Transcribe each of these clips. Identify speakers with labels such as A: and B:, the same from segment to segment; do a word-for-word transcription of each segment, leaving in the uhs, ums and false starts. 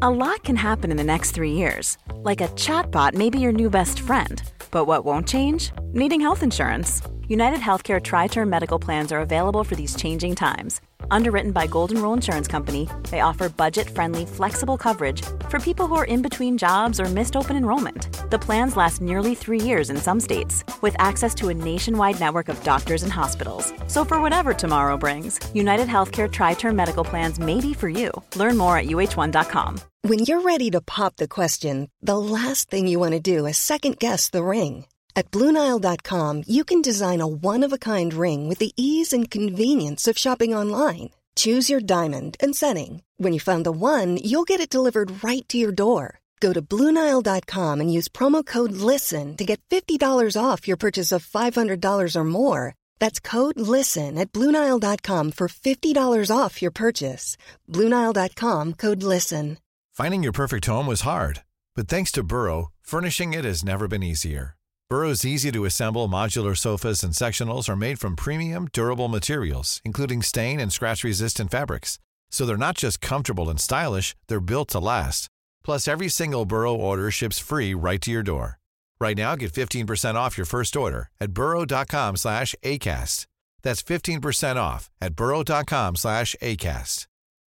A: A lot can happen in the next three years. Like a chatbot may be your new best friend. But what won't change? Needing health insurance. United Healthcare Tri-Term Medical Plans are available for these changing times. Underwritten by Golden Rule Insurance Company, they offer budget-friendly, flexible coverage for people who are in between jobs or missed open enrollment. The plans last nearly three years in some states, with access to a nationwide network of doctors and hospitals. So for whatever tomorrow brings, United Healthcare Tri-Term Medical Plans may be for you. Learn more at U H one dot com.
B: When you're ready to pop the question, the last thing you want to do is second-guess the ring. At Blue Nile dot com, you can design a one-of-a-kind ring with the ease and convenience of shopping online. Choose your diamond and setting. When you find the one, you'll get it delivered right to your door. Go to Blue Nile dot com and use promo code LISTEN to get fifty dollars off your purchase of five hundred dollars or more. That's code LISTEN at Blue Nile dot com for fifty dollars off your purchase. Blue Nile dot com, code LISTEN.
C: Finding your perfect home was hard, but thanks to Burrow, furnishing it has never been easier. Burrow's easy-to-assemble modular sofas and sectionals are made from premium, durable materials, including stain and scratch-resistant fabrics. So they're not just comfortable and stylish, they're built to last. Plus, every single Burrow order ships free right to your door. Right now, get fifteen percent off your first order at burrow dot com slash acast. That's fifteen percent off at burrow dot com slash acast.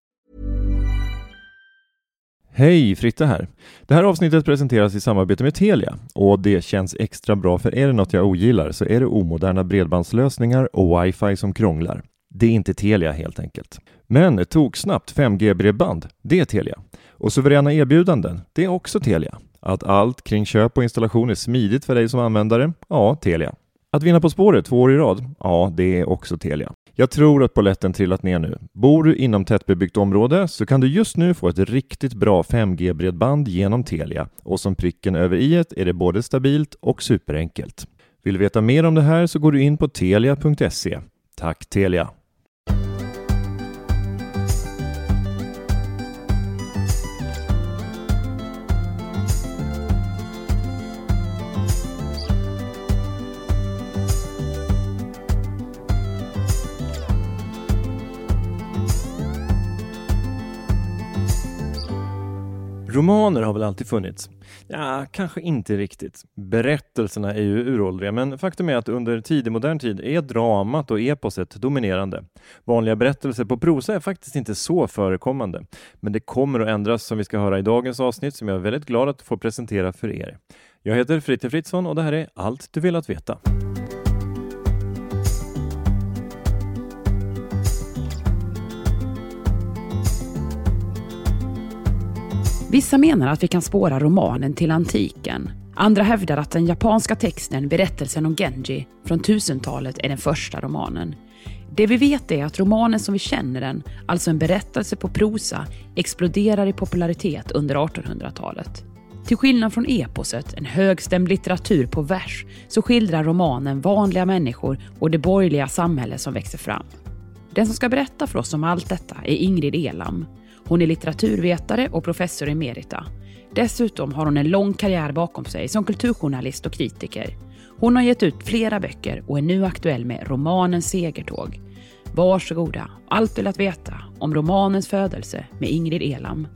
D: Hej, Fritte här. Det här avsnittet presenteras i samarbete med Telia och det känns extra bra, för är det något jag ogillar så är det omoderna bredbandslösningar och wifi som krånglar. Det är inte Telia helt enkelt. Men ett toksnabbt fem G-bredband, det är Telia. Och suveräna erbjudanden, det är också Telia. Att allt kring köp och installation är smidigt för dig som användare, ja, Telia. Att vinna På spåret två år i rad, ja, det är också Telia. Jag tror att polletten trillat ner nu. Bor du inom tättbebyggt område så kan du just nu få ett riktigt bra fem G-bredband genom Telia. Och som pricken över i-et är det både stabilt och superenkelt. Vill du veta mer om det här så går du in på telia punkt se. Tack Telia! Romaner har väl alltid funnits? Ja, kanske inte riktigt. Berättelserna är ju uråldriga, men faktum är att under tidig modern tid är dramat och eposet dominerande. Vanliga berättelser på prosa är faktiskt inte så förekommande. Men det kommer att ändras, som vi ska höra i dagens avsnitt, som jag är väldigt glad att få presentera för er. Jag heter Fritte Fritzson och det här är Allt du vill att veta.
E: Vissa menar att vi kan spåra romanen till antiken. Andra hävdar att den japanska texten Berättelsen om Genji från tusentalet är den första romanen. Det vi vet är att romanen som vi känner den, alltså en berättelse på prosa, exploderar i popularitet under artonhundratalet. Till skillnad från eposet, en högstämd litteratur på vers, så skildrar romanen vanliga människor och det borgerliga samhälle som växer fram. Den som ska berätta för oss om allt detta är Ingrid Elam. Hon är litteraturvetare och professor emerita. Dessutom har hon en lång karriär bakom sig som kulturjournalist och kritiker. Hon har gett ut flera böcker och är nu aktuell med romanen Segertåg. Varsågoda, allt vill att veta om romanens födelse med Ingrid Elam.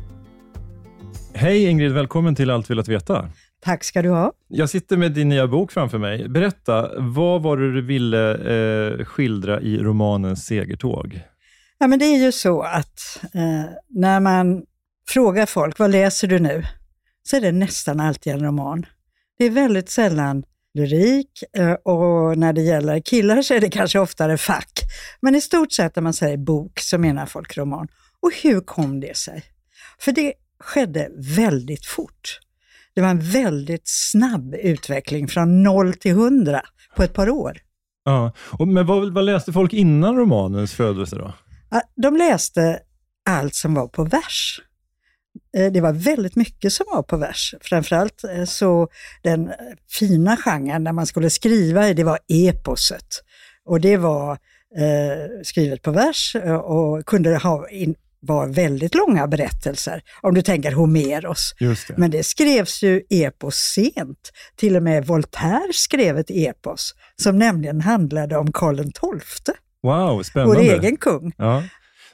D: Hej Ingrid, välkommen till Allt vill att veta.
F: Tack ska du ha.
D: Jag sitter med din nya bok framför mig. Berätta, vad var det du ville eh, skildra i romanen Segertåg?
F: Ja, men det är ju så att eh, när man frågar folk, vad läser du nu? Så är det nästan alltid en roman. Det är väldigt sällan lyrik eh, och när det gäller killar så är det kanske oftare fack. Men i stort sett när man säger bok så menar folk roman. Och hur kom det sig? För det skedde väldigt fort. Det var en väldigt snabb utveckling från noll till hundra på ett par år.
D: Ja, och, men vad, vad läste folk innan romanens födelse då?
F: De läste allt som var på vers. Det var väldigt mycket som var på vers. Framförallt så den fina genren där man skulle skriva i, det var eposet. Och det var eh, skrivet på vers och kunde ha in, var väldigt långa berättelser. Om du tänker Homeros.
D: Just det.
F: Men det skrevs ju epos sent. Till och med Voltaire skrev ett epos som nämligen handlade om Karl den tolfte.
D: Wow, spännande.
F: Vår egen kung.
D: Ja.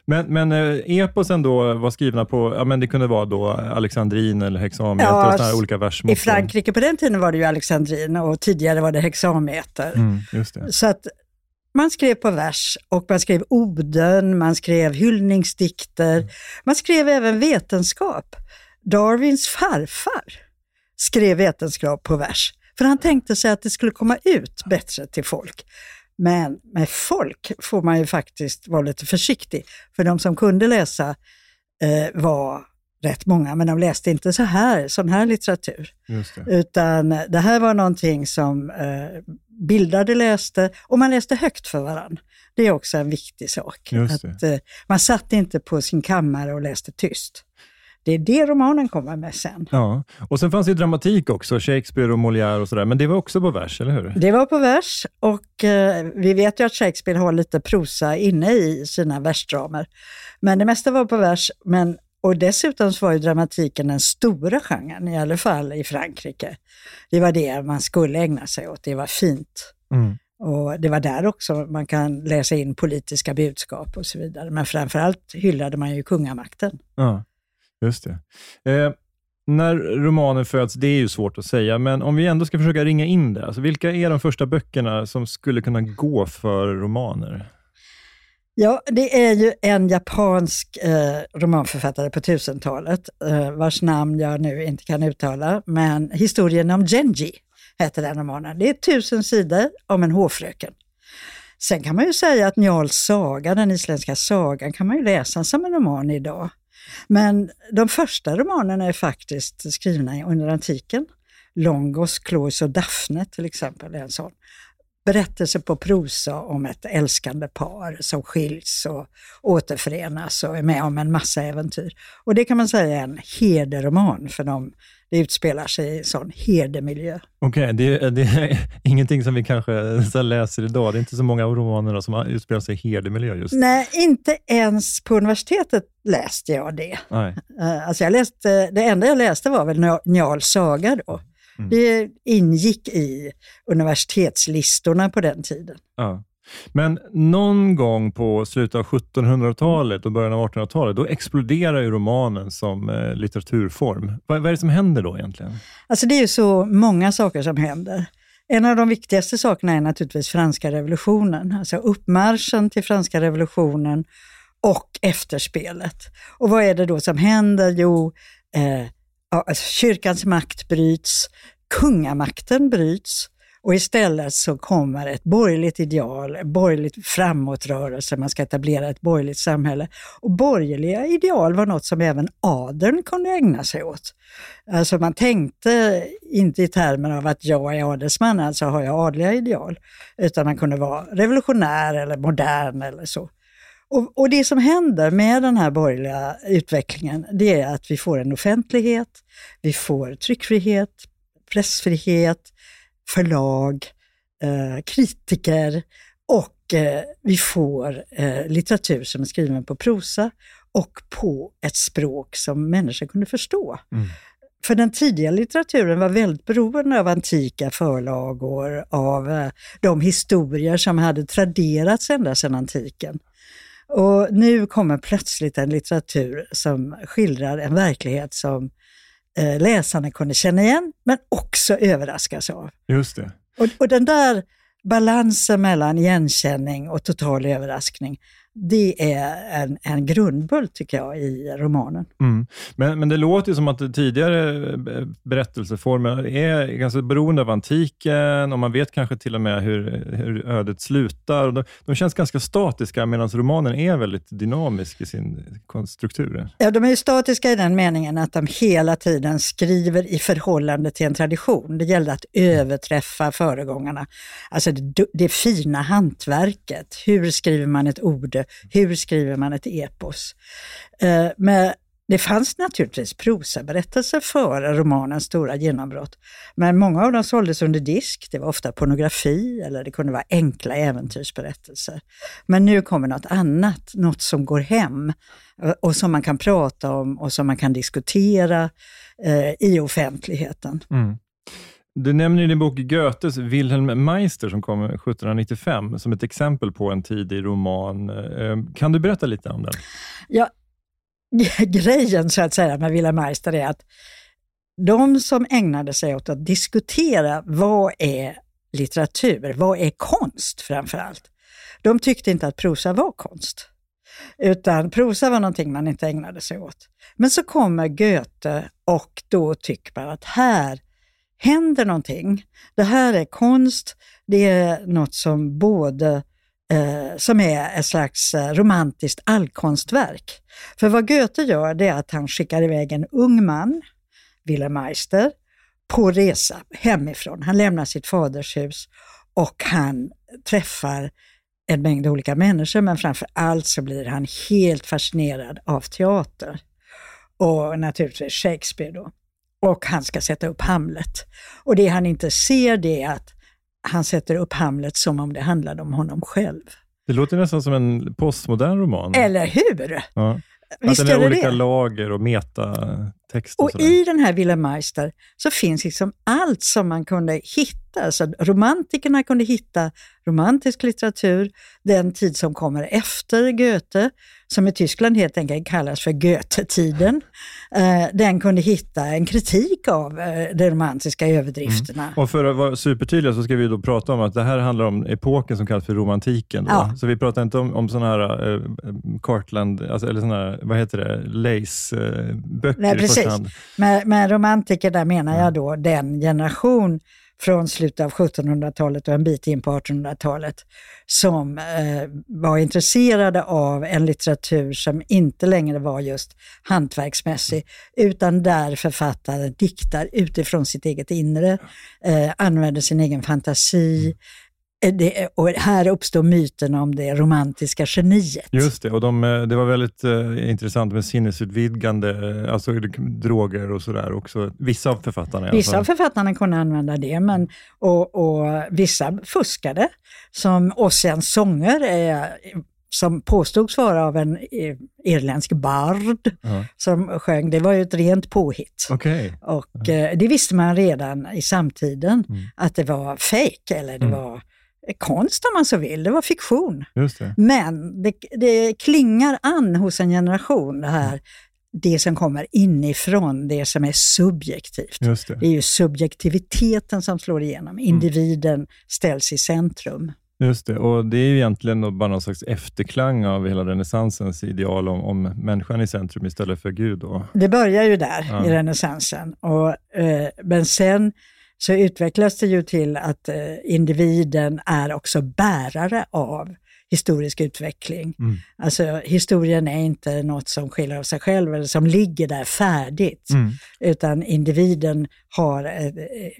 D: Men, men eh, eposen då var skrivna på, ja men det kunde vara då alexandrin eller hexameter ja, och sådana här olika versmått.
F: I Frankrike på den tiden var det ju alexandrin och tidigare var det hexameter.
D: Mm, just det.
F: Så att man skrev på vers och man skrev oden, man skrev hyllningsdikter, mm. man skrev även vetenskap. Darwins farfar skrev vetenskap på vers. För han tänkte sig att det skulle komma ut bättre till folk. Men med folk får man ju faktiskt vara lite försiktig. För de som kunde läsa eh, var rätt många. Men de läste inte så här, sån här litteratur. Just det. Utan det här var någonting som eh, bildade läste. Och man läste högt för varandra. Det är också en viktig sak. Att, eh, man satt inte på sin kammare och läste tyst. Det är det romanen kommer med sen.
D: Ja, och sen fanns det ju dramatik också, Shakespeare och Molière och sådär. Men det var också på vers, eller hur?
F: Det var på vers och eh, vi vet ju att Shakespeare har lite prosa inne i sina versdramer. Men det mesta var på vers, men, och dessutom så var ju dramatiken den stora genren, i alla fall i Frankrike. Det var det man skulle ägna sig åt, det var fint. Mm. Och det var där också man kan läsa in politiska budskap och så vidare. Men framförallt hyllade man ju kungamakten.
D: Ja. Just det. Eh, när romanen föds, det är ju svårt att säga, men om vi ändå ska försöka ringa in det, alltså vilka är de första böckerna som skulle kunna gå för romaner?
F: Ja, det är ju en japansk eh, romanförfattare på tusentalet, eh, vars namn jag nu inte kan uttala, men Historien om Genji heter den romanen. Det är tusen sidor om en hovfröken. Sen kan man ju säga att Njals saga, den isländska sagan, kan man ju läsa som en roman idag. Men de första romanerna är faktiskt skrivna under antiken. Longos, Chloris och Daphne till exempel är en sån. Berättelse på prosa om ett älskande par som skiljs och återförenas och är med om en massa äventyr. Och det kan man säga är en herderoman för de, det utspelar sig i en sån herdemiljö.
D: Okej, okay, det, det är ingenting som vi kanske så läser idag. Det är inte så många av romanerna som utspelar sig i herdemiljö just.
F: Nej, inte ens på universitetet läste jag det. Nej. Alltså jag läste, det enda jag läste var väl Njals saga då. Mm. Det ingick i universitetslistorna på den tiden.
D: Ja. Men någon gång på slutet av sjuttonhundratalet och början av artonhundratalet, då exploderar ju romanen som eh, litteraturform. Vad, vad är det som händer då egentligen?
F: Alltså det är ju så många saker som händer. En av de viktigaste sakerna är naturligtvis franska revolutionen. Alltså uppmarschen till franska revolutionen och efterspelet. Och vad är det då som händer? Jo, eh, alltså, kyrkans makt bryts, kungamakten bryts. Och istället så kommer ett borgerligt ideal, ett borgerligt framåtrörelse, man ska etablera ett borgerligt samhälle. Och borgerliga ideal var något som även adeln kunde ägna sig åt. Alltså man tänkte inte i termer av att jag är adelsman, alltså har jag adliga ideal. Utan man kunde vara revolutionär eller modern eller så. Och, och det som händer med den här borgerliga utvecklingen, det är att vi får en offentlighet, vi får tryckfrihet, pressfrihet, förlag, eh, kritiker och eh, vi får eh, litteratur som är skriven på prosa och på ett språk som människor kunde förstå. Mm. För den tidiga litteraturen var väldigt beroende av antika förlagor, av eh, de historier som hade traderats ända sedan antiken. Och nu kommer plötsligt en litteratur som skildrar en verklighet som läsarna kunde känna igen, men också överraskas av.
D: Just det.
F: Och, och den där balansen mellan igenkänning och total överraskning, det är en, en grundbult tycker jag i romanen.
D: Mm. Men, men det låter ju som att tidigare berättelseformer är ganska beroende av antiken och man vet kanske till och med hur, hur ödet slutar. Och de, de känns ganska statiska medan romanen är väldigt dynamisk i sin struktur.
F: Ja, de är ju statiska i den meningen att de hela tiden skriver i förhållande till en tradition. Det gäller att överträffa föregångarna. Alltså det, det fina hantverket. Hur skriver man ett ord? Hur skriver man ett epos? Eh, men det fanns naturligtvis prosaberättelser före romanens stora genombrott. Men många av dem såldes under disk. Det var ofta pornografi eller det kunde vara enkla äventyrsberättelser. Men nu kommer något annat, något som går hem och som man kan prata om och som man kan diskutera eh, i offentligheten.
D: Mm. Du nämner i din bok Goethes Wilhelm Meister som kom sjuttonhundranittiofem som ett exempel på en tidig roman. Kan du berätta lite om den?
F: Ja, grejen så att säga med Wilhelm Meister är att de som ägnade sig åt att diskutera vad är litteratur, vad är konst framförallt, de tyckte inte att prosa var konst. Utan prosa var någonting man inte ägnade sig åt. Men så kommer Goethe och då tycker man att här händer någonting. Det här är konst, det är något som både eh, som är ett slags romantiskt allkonstverk. För vad Goethe gör det är att han skickar iväg en ung man, Wilhelm Meister, på resa hemifrån. Han lämnar sitt fadershus och han träffar en mängd olika människor, men framför allt så blir han helt fascinerad av teater. Och naturligtvis Shakespeare då. Och han ska sätta upp Hamlet. Och det han inte ser det är att han sätter upp Hamlet som om det handlade om honom själv.
D: Det låter nästan som en postmodern roman.
F: Eller hur?
D: Ja.
F: Visst
D: att den är olika
F: det?
D: lager och metatext och,
F: och
D: sådär.
F: i den här Wilhelm Meister så finns liksom allt som man kunde hitta. Så romantikerna kunde hitta romantisk litteratur, den tid som kommer efter Goethe, som i Tyskland helt enkelt kallas för Goethe-tiden. Eh, den kunde hitta en kritik av eh, de romantiska överdrifterna.
D: Mm. Och för att vara supertydliga så ska vi då prata om att det här handlar om epoken som kallas för romantiken. Då.
F: Ja.
D: Så vi pratar inte om, om sådana här eh, Cartland, alltså, eller sådana här, vad heter det, Lace-böcker.
F: Nej,
D: i
F: precis.
D: första hand.
F: Med, med romantiker där menar jag då den generation från slutet av sjuttonhundratalet och en bit in på artonhundratalet som eh, var intresserade av en litteratur som inte längre var just hantverksmässig, utan där författaren diktar utifrån sitt eget inre, eh, använder sin egen fantasi. Det, och här uppstår myten om det romantiska geniet.
D: Just det, och de, det var väldigt eh, intressant med sinnesutvidgande, eh, alltså droger och sådär också. Vissa av författarna.
F: Vissa av författarna kunde använda det, men, och, och vissa fuskade. Som Ossians sånger, eh, som påstods vara av en eh, irländsk bard uh-huh. som sjöng. Det var ju ett rent påhitt.
D: Okay.
F: Och uh-huh. eh, det visste man redan i samtiden, mm. att det var fake eller det mm. var konst om man så vill, det var fiktion.
D: Just det.
F: Men det, det klingar an hos en generation det här, det som kommer inifrån, det som är subjektivt.
D: Just det.
F: Det är ju subjektiviteten som slår igenom, individen mm. ställs i centrum.
D: Just det, och det är ju egentligen bara någon slags efterklang av hela renässansens ideal om, om människan i centrum istället för Gud. Och...
F: Det börjar ju där
D: ja.
F: i renässansen, och, eh, men sen så utvecklas det ju till att eh, individen är också bärare av historisk utveckling. Mm. Alltså historien är inte något som skiljer av sig själv eller som ligger där färdigt, mm. utan individen har eh,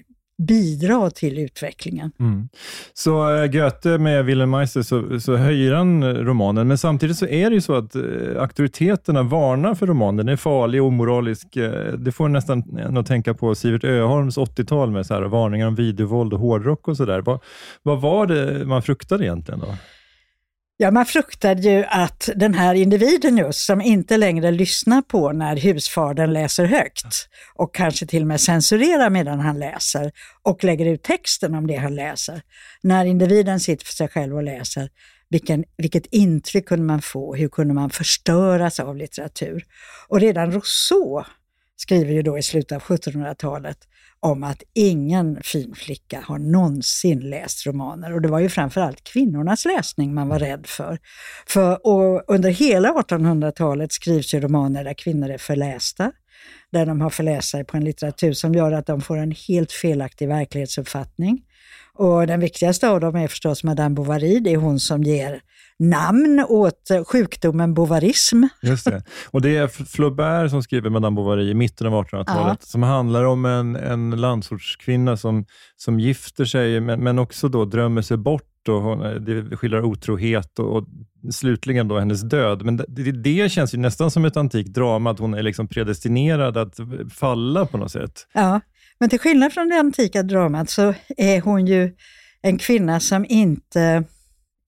F: bidrar till utvecklingen.
D: Mm. Så äh, Goethe med Wilhelm Meister så, så höjer han romanen, men samtidigt så är det ju så att äh, auktoriteterna varnar för romanen. Den är farlig och omoralisk. Äh, det får nästan att tänka på Sivert Öholms åttiotal med så här, varningar om videovåld och hårdrock och sådär. Vad, vad var det man fruktade egentligen då?
F: Ja, man fruktade ju att den här individen just som inte längre lyssnar på när husfadern läser högt och kanske till och med censurerar medan han läser och lägger ut texten om det han läser. När individen sitter för sig själv och läser, vilken, vilket intryck kunde man få? Hur kunde man förstöras av litteratur? Och redan Rousseau skriver ju då i slutet av sjuttonhundratalet om att ingen fin flicka har någonsin läst romaner. Och det var ju framförallt kvinnornas läsning man var rädd för. för och under hela artonhundratalet skrivs ju romaner där kvinnor är förlästa. Där de har förläst sig på en litteratur som gör att de får en helt felaktig verklighetsuppfattning. Och den viktigaste av dem är förstås Madame Bovary. Det är hon som ger namn åt sjukdomen bovarism.
D: Just det. Och det är Flaubert som skriver Madame Bovary i mitten av artonhundratalet. Ja. Som handlar om en, en landsortskvinna som, som gifter sig men, men också då drömmer sig bort. Och hon, det skildrar otrohet och, och slutligen då hennes död. Men det, det känns ju nästan som ett antikt drama, att hon är liksom predestinerad att falla på något sätt.
F: Ja, men till skillnad från det antika dramat så är hon ju en kvinna som inte,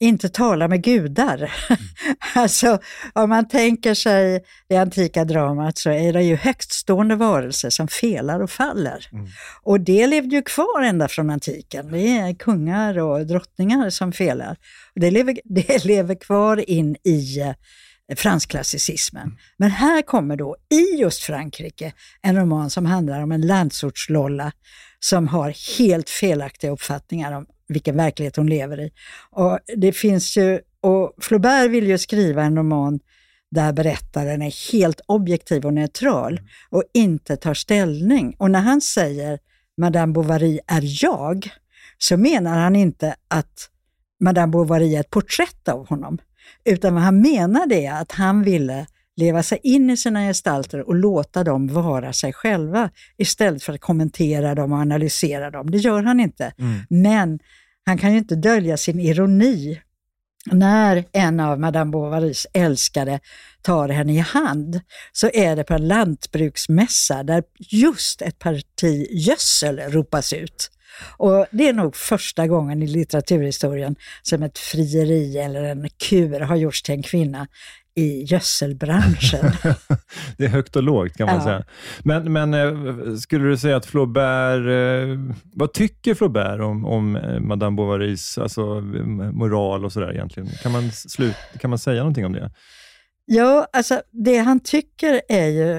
F: inte tala med gudar. Mm. Alltså om man tänker sig det antika dramat så är det ju högtstående varelser som felar och faller. Mm. Och det levde ju kvar ända från antiken. Det är kungar och drottningar som felar. Det lever, det lever kvar in i franskklassicismen. Mm. Men här kommer då i just Frankrike en roman som handlar om en landsortslolla som har helt felaktiga uppfattningar om vilken verklighet hon lever i. Och det finns ju, och Flaubert vill ju skriva en roman där berättaren är helt objektiv och neutral och inte tar ställning. Och när han säger Madame Bovary är jag, så menar han inte att Madame Bovary är ett porträtt av honom. Utan vad han menar det är att han ville leva sig in i sina gestalter och låta dem vara sig själva istället för att kommentera dem och analysera dem. Det gör han inte. Mm. Men han kan ju inte dölja sin ironi när en av Madame Bovarys älskare tar henne i hand, så är det på en lantbruksmässa där just ett parti gödsel ropas ut. Och det är nog första gången i litteraturhistorien som ett frieri eller en kur har gjorts till en kvinna i gödselbranschen.
D: Det är högt och lågt kan man
F: ja.
D: säga. Men, men skulle du säga att Flaubert, vad tycker Flaubert om, om Madame Bovarys alltså, moral och sådär egentligen? Kan man, slut, kan man säga någonting om det?
F: Ja, alltså det han tycker är ju,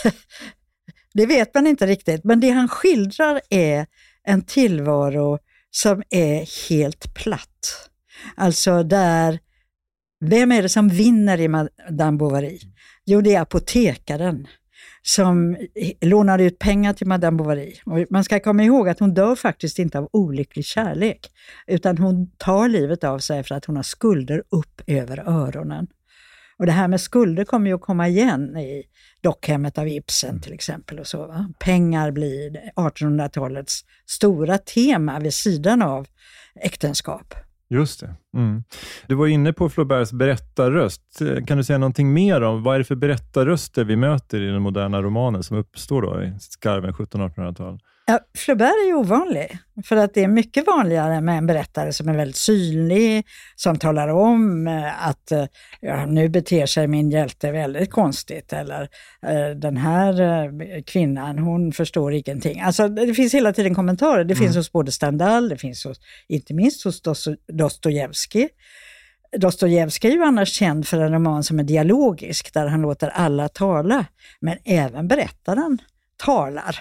F: det vet man inte riktigt, men det han skildrar är en tillvaro som är helt platt. Alltså där, vem är det som vinner i Madame Bovary? Jo, det är apotekaren som lånar ut pengar till Madame Bovary. Och man ska komma ihåg att hon dör faktiskt inte av olycklig kärlek, utan hon tar livet av sig för att hon har skulder upp över öronen. Och det här med skulder kommer ju att komma igen i Dockhemmet av Ibsen till exempel. Och så, va? Pengar blir artonhundratalets stora tema vid sidan av äktenskap.
D: Just det. Mm. Du var inne på Flauberts berättarröst. Kan du säga någonting mer om vad är det för berättarröster vi möter i den moderna romanen som uppstår då i skarven sjuttonhundra-artonhundratal?
F: Ja, Flaubert är ju ovanlig, för att det är mycket vanligare med en berättare som är väldigt synlig, som talar om att ja, nu beter sig min hjälte väldigt konstigt, eller den här kvinnan, hon förstår ingenting. Alltså det finns hela tiden kommentarer, det mm. finns hos både Stendhal, det finns hos, inte minst hos Dostojevskij. Dostojevskij är ju annars känd för en roman som är dialogisk, där han låter alla tala, men även berättaren talar.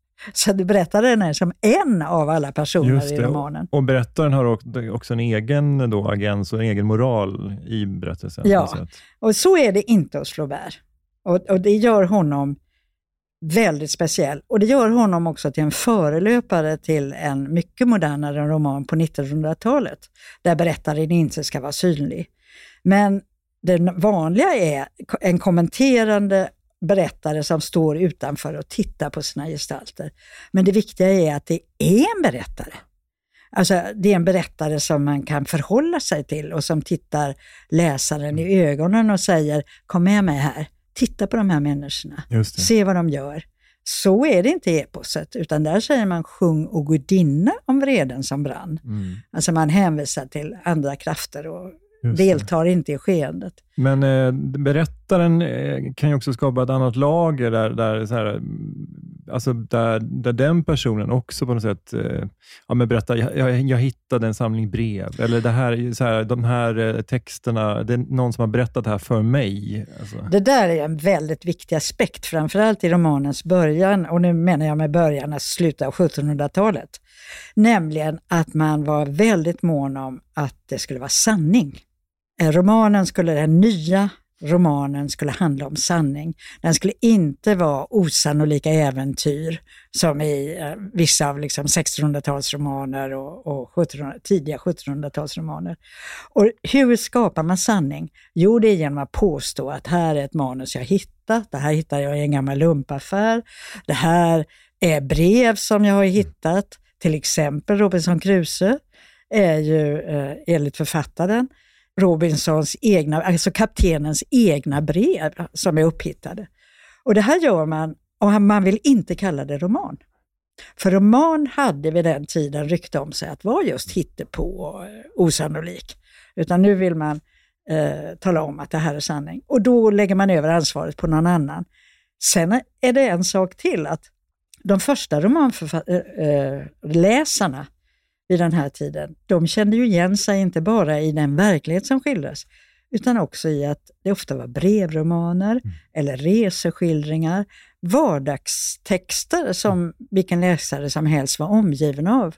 F: Så det berättaren är som en av alla personer i romanen.
D: Och berättaren har också en egen då, agens och en egen moral i berättelsen.
F: Ja, och så är det inte hos Flaubert. Och, och det gör honom väldigt speciell. Och det gör honom också till en förelöpare till en mycket modernare roman på nittonhundratalet. Där berättaren inte ska vara synlig. Men det vanliga är en kommenterande berättare som står utanför och tittar på sina gestalter. Men det viktiga är att det är en berättare. Alltså det är en berättare som man kan förhålla sig till och som tittar läsaren i ögonen och säger, kom med mig här, titta på de här människorna, se vad de gör. Så är det inte i eposet, utan där säger man sjung och gudinna om vreden som brann. Mm. Alltså man hänvisar till andra krafter och deltar inte i skeendet.
D: Men eh, berättaren eh, kan ju också skapa ett annat lager där, där, så här, alltså där, där den personen också på något sätt eh, ja, men berättar, jag, jag, jag hittade en samling brev, eller det här, så här, de här eh, texterna, det är någon som har berättat det här för mig. Alltså.
F: Det där är en väldigt viktig aspekt, framförallt i romanens början, och nu menar jag med början att sluta av sjuttonhundratalet. Nämligen att man var väldigt mån om att det skulle vara sanning. Romanen skulle, den nya romanen skulle handla om sanning. Den skulle inte vara osannolika äventyr som i eh, vissa av liksom sextonhundratalsromaner och, och sjuttonhundra, tidiga sjuttonhundratalsromaner. Och hur skapar man sanning? Jo, det är genom att påstå att här är ett manus jag hittat. Det här hittar jag i en gammal lumpaffär. Det här är brev som jag har hittat. Till exempel Robinson Crusoe är ju eh, enligt författaren Robinsons egna, alltså kaptenens egna brev som är upphittade. Och det här gör man, och man vill inte kalla det roman. För roman hade vid den tiden rykte om sig att vara just hittepå och osannolik. Utan nu vill man eh, tala om att det här är sanning. Och då lägger man över ansvaret på någon annan. Sen är det en sak till, att de första romanläsarna vid den här tiden, de kände ju igen sig inte bara i den verklighet som skildras, utan också i att det ofta var brevromaner mm. eller reseskildringar, vardagstexter som vilken läsare som helst var omgiven av.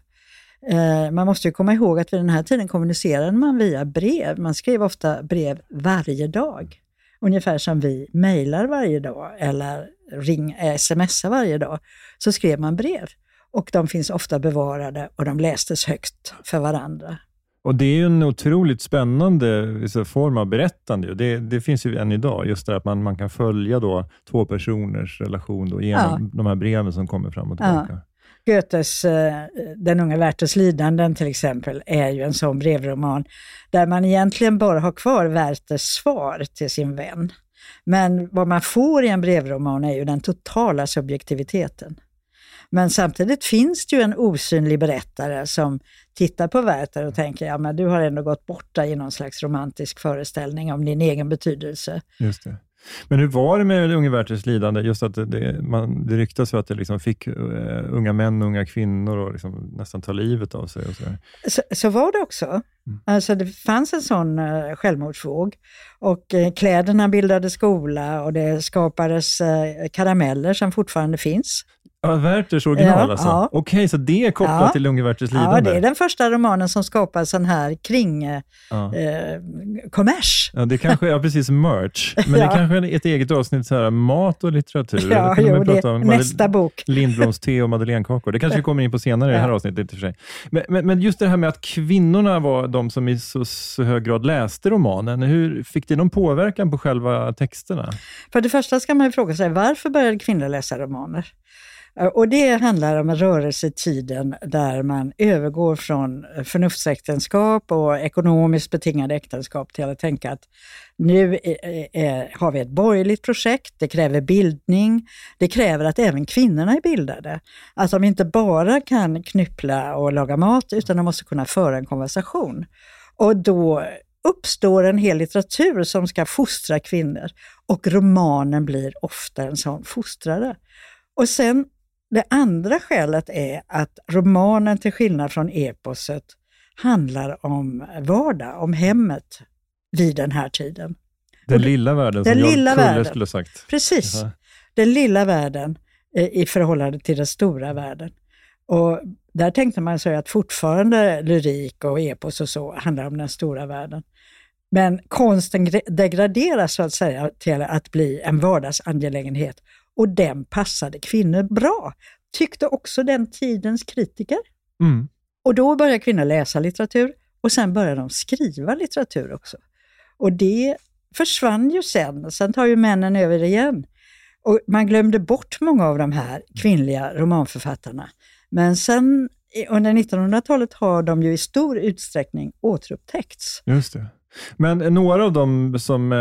F: Eh, man måste ju komma ihåg att vid den här tiden kommunicerade man via brev. Man skrev ofta brev varje dag. Ungefär som vi mejlar varje dag eller ring, smsar varje dag, så skrev man brev. Och de finns ofta bevarade och de lästes högt för varandra.
D: Och det är ju en otroligt spännande form av berättande. Det, det finns ju än idag, just det att man, man kan följa då två personers relation då genom ja. de här breven som kommer fram och tillbaka.
F: Ja. Goethes Den unga Werthers lidanden till exempel är ju en sån brevroman där man egentligen bara har kvar Werthers svar till sin vän. Men vad man får i en brevroman är ju den totala subjektiviteten. Men samtidigt finns det ju en osynlig berättare som tittar på Werther och tänker, ja men du har ändå gått borta i någon slags romantisk föreställning om din egen betydelse.
D: Just det. Men hur var det med unga Werthers lidande? Just att det, man, det ryktas att det liksom fick uh, unga män och unga kvinnor och liksom nästan ta livet av sig. Och så,
F: så, så var det också. Mm. Alltså det fanns en sån uh, självmordsvåg. Och uh, kläderna bildade skola och det skapades uh, karameller som fortfarande finns.
D: Ja, Werthers original
F: ja,
D: alltså?
F: Ja.
D: Okej, så det är kopplat ja. till unge Werthers lidande?
F: Ja, det är den första romanen som skapar sån här kring ja. eh, kommers.
D: Ja, det kanske är ja, precis merch. Men ja. det kanske är ett eget avsnitt så här, mat och litteratur.
F: Ja, jo, det om nästa Madel- bok.
D: Lindbloms te och madeleinekakor. Det kanske vi kommer in på senare ja. i det här avsnittet. För sig. Men, men, men just det här med att kvinnorna var de som i så, så hög grad läste romanen. Hur fick det någon påverkan på själva texterna?
F: För det första ska man ju fråga sig, varför började kvinnor läsa romaner? Och det handlar om en rörelse i tiden där man övergår från förnuftsäktenskap och ekonomiskt betingade äktenskap till att tänka att nu är, är, har vi ett borgerligt projekt, det kräver bildning, det kräver att även kvinnorna är bildade. Att de inte bara kan knyppla och laga mat utan de måste kunna föra en konversation. Och då uppstår en hel litteratur som ska fostra kvinnor och romanen blir ofta en sån fostrare. Och sen det andra skälet är att romanen till skillnad från eposet handlar om vardag, om hemmet vid den här tiden.
D: Den lilla världen
F: den
D: som
F: lilla
D: jag Kulle
F: världen.
D: skulle ha sagt.
F: Precis,
D: Jaha.
F: Den lilla världen i förhållande till den stora världen. Och där tänkte man sig att fortfarande lyrik och epos och så handlar om den stora världen. Men konsten degraderas så att säga till att bli en vardagsangelägenhet. Och den passade kvinnor bra, tyckte också den tidens kritiker.
D: Mm.
F: Och då började kvinnor läsa litteratur och sen började de skriva litteratur också. Och det försvann ju sen, sen tar ju männen över igen. Och man glömde bort många av de här kvinnliga romanförfattarna. Men sen under nittonhundratalet har de ju i stor utsträckning återupptäckts.
D: Just det. Men några av dem som äh,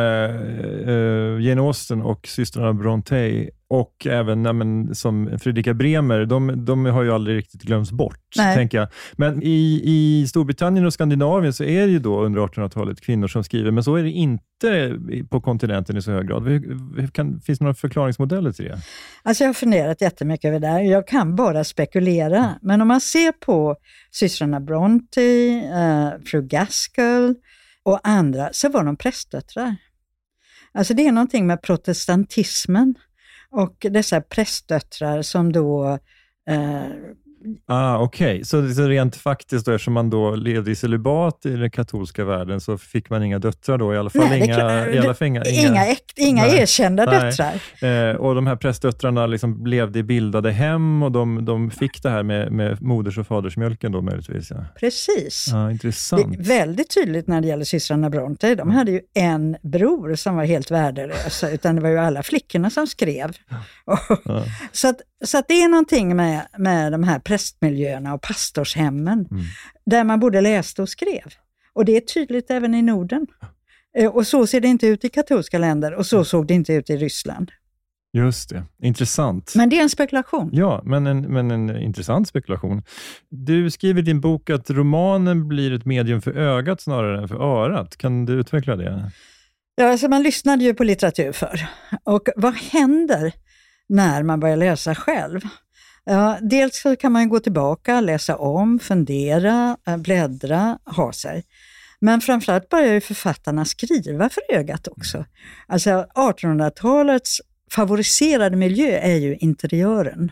D: äh, Jane Austen och systrarna Brontë och även ja, men, som Fredrika Bremer, de, de har ju aldrig riktigt glömts bort,
F: Nej.
D: tänker jag. Men i, i Storbritannien och Skandinavien så är det ju då under artonhundratalet kvinnor som skriver, men så är det inte på kontinenten i så hög grad. Hur, hur kan, finns det några förklaringsmodeller till det?
F: Alltså jag har funderat jättemycket över det här. Jag kan bara spekulera. Men om man ser på systrarna Brontë, äh, fru Gaskell och andra, så var de prästdöttrar. Alltså det är någonting med protestantismen och dessa prästdöttrar som då... Eh,
D: ah, okej. Okay. Så, så rent faktiskt då, eftersom man då levde i celibat i den katolska världen så fick man inga döttrar då, i alla fall nej, inga, det, i alla fall inga,
F: inga, inga, äkt, inga nej, erkända nej. döttrar.
D: Eh, och de här prästdöttrarna liksom levde i bildade hem och de, de fick det här med, med moders- och fadersmjölken då möjligtvis. Ja.
F: Precis.
D: Ja, intressant.
F: Det är väldigt tydligt när det gäller systrarna Brontë. De hade ju en bror som var helt värdelös, utan det var ju alla flickorna som skrev. Ja. så att, så att det är någonting med, med de här prästmiljöerna och pastorshemmen mm. där man både läste och skrev. Och det är tydligt även i Norden. Och så ser det inte ut i katolska länder och så såg det inte ut i Ryssland.
D: Just det, intressant.
F: Men det är en spekulation.
D: Ja, men en, men en intressant spekulation. Du skriver i din bok att romanen blir ett medium för ögat snarare än för örat. Kan du utveckla det?
F: Ja, alltså man lyssnade ju på litteratur för. Och vad händer när man börjar läsa själv? Ja, dels så kan man gå tillbaka, läsa om, fundera, bläddra, ha sig. Men framförallt börjar ju författarna skriva för ögat också. Alltså artonhundratalets favoriserade miljö är ju interiören.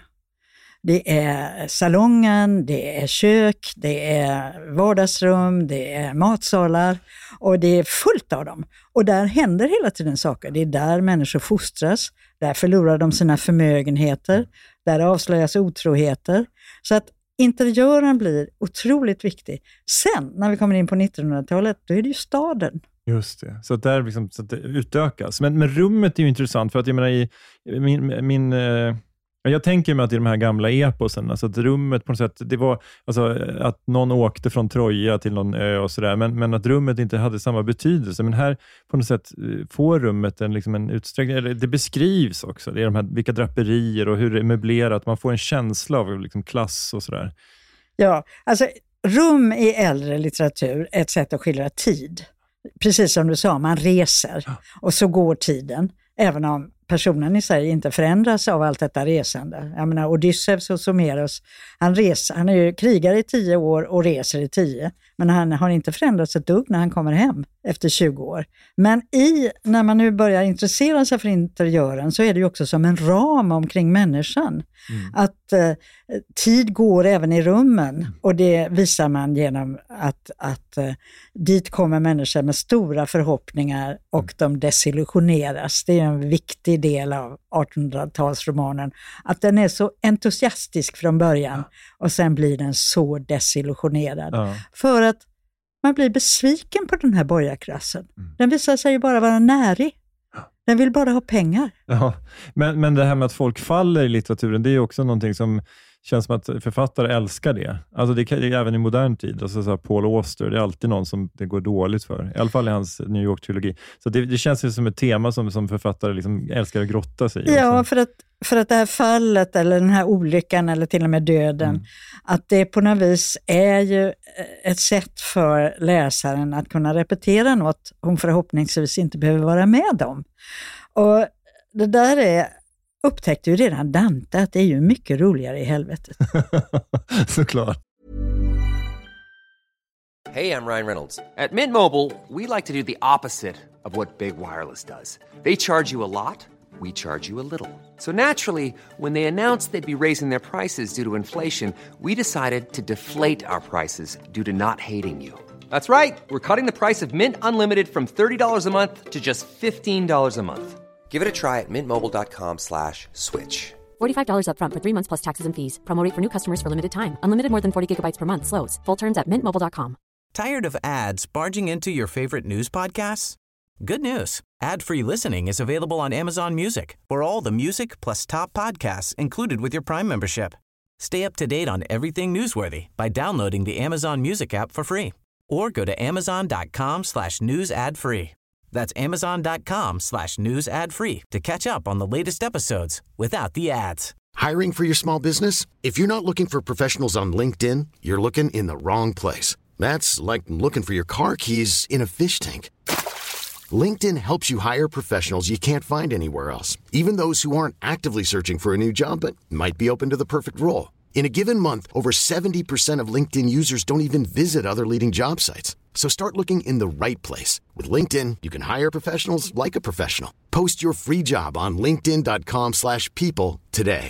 F: Det är salongen, det är kök, det är vardagsrum, det är matsalar och det är fullt av dem. Och där händer hela tiden saker. Det är där människor fostras, där förlorar de sina förmögenheter, där avslöjas otroheter. Så att interiören blir otroligt viktig. Sen, när vi kommer in på nittonhundratalet, då är det ju staden.
D: Just det, så att, där liksom, så att det utökas. Men, men rummet är ju intressant för att jag menar i min... min eh, jag tänker mig att i de här gamla eposen, alltså att rummet på något sätt, det var alltså att någon åkte från Troja till någon ö och sådär, men, men att rummet inte hade samma betydelse. Men här på något sätt får rummet en, liksom en utsträckning, eller det beskrivs också, det är de här, vilka draperier och hur det är möblerat, man får en känsla av liksom klass och sådär.
F: Ja, alltså rum i äldre litteratur är ett sätt att skildra tid. Precis som du sa, man reser och så går tiden, även om personen i sig inte förändras av allt detta resande. Jag menar, Odysseus och Someros, han, reser, han är ju krigare i tio år och reser i tio. Men han har inte förändrats ett dugg när han kommer hem efter tjugo år. Men i, när man nu börjar intressera sig för interiören så är det ju också som en ram omkring människan. Mm. Att eh, tid går även i rummen och det visar man genom att, att eh, dit kommer människor med stora förhoppningar och de desillusioneras. Det är en viktig del av artonhundratalsromanen. Att den är så entusiastisk från början och sen blir den så desillusionerad. Ja. För att man blir besviken på den här borgarklassen. Mm. Den visar sig ju bara vara närig. Den vill bara ha pengar. Ja,
D: men, men det här med att folk faller i litteraturen, det är ju också någonting som känns som att författare älskar det. Alltså det är även i modern tid. Alltså så här Paul Auster, det är alltid någon som det går dåligt för. I alla fall i hans New York-trilogi. Så det, det känns ju som ett tema som, som författare liksom älskar att grotta sig i.
F: Ja, för att, för att det här fallet eller den här olyckan eller till och med döden, mm. att det på något vis är ju ett sätt för läsaren att kunna repetera något hon förhoppningsvis inte behöver vara med om. Och det där är upptäckte ju redan Dante att det är ju mycket roligare i helvetet.
D: Såklart.
G: Hey, I'm Ryan Reynolds. At Mint Mobile, we like to do the opposite of what Big Wireless does. They charge you a lot, we charge you a little. So naturally, when they announced they'd be raising their prices due to inflation, we decided to deflate our prices due to not hating you. That's right. We're cutting the price of Mint Unlimited from thirty dollars a month to just fifteen dollars a month. Give it a try at mintmobile.com slash switch.
H: forty-five dollars up front for three months plus taxes and fees. Promo rate for new customers for limited time. Unlimited more than forty gigabytes per month. Slows full terms at mint mobile dot com.
I: Tired of ads barging into your favorite news podcasts? Good news. Ad-free listening is available on Amazon Music for all the music plus top podcasts included with your Prime membership. Stay up to date on everything newsworthy by downloading the Amazon Music app for free or go to amazon.com slash news ad free. That's amazon.com slash news ad free to catch up on the latest episodes without the ads.
J: Hiring for your small business? If you're not looking for professionals on LinkedIn, you're looking in the wrong place. That's like looking for your car keys in a fish tank. LinkedIn helps you hire professionals you can't find anywhere else, even those who aren't actively searching for a new job but might be open to the perfect role. In a given month, over seventy percent of LinkedIn users don't even visit other leading job sites. So start looking in the right place. With LinkedIn, you can hire professionals like a professional. Post your free job on linkedin.com slash people today.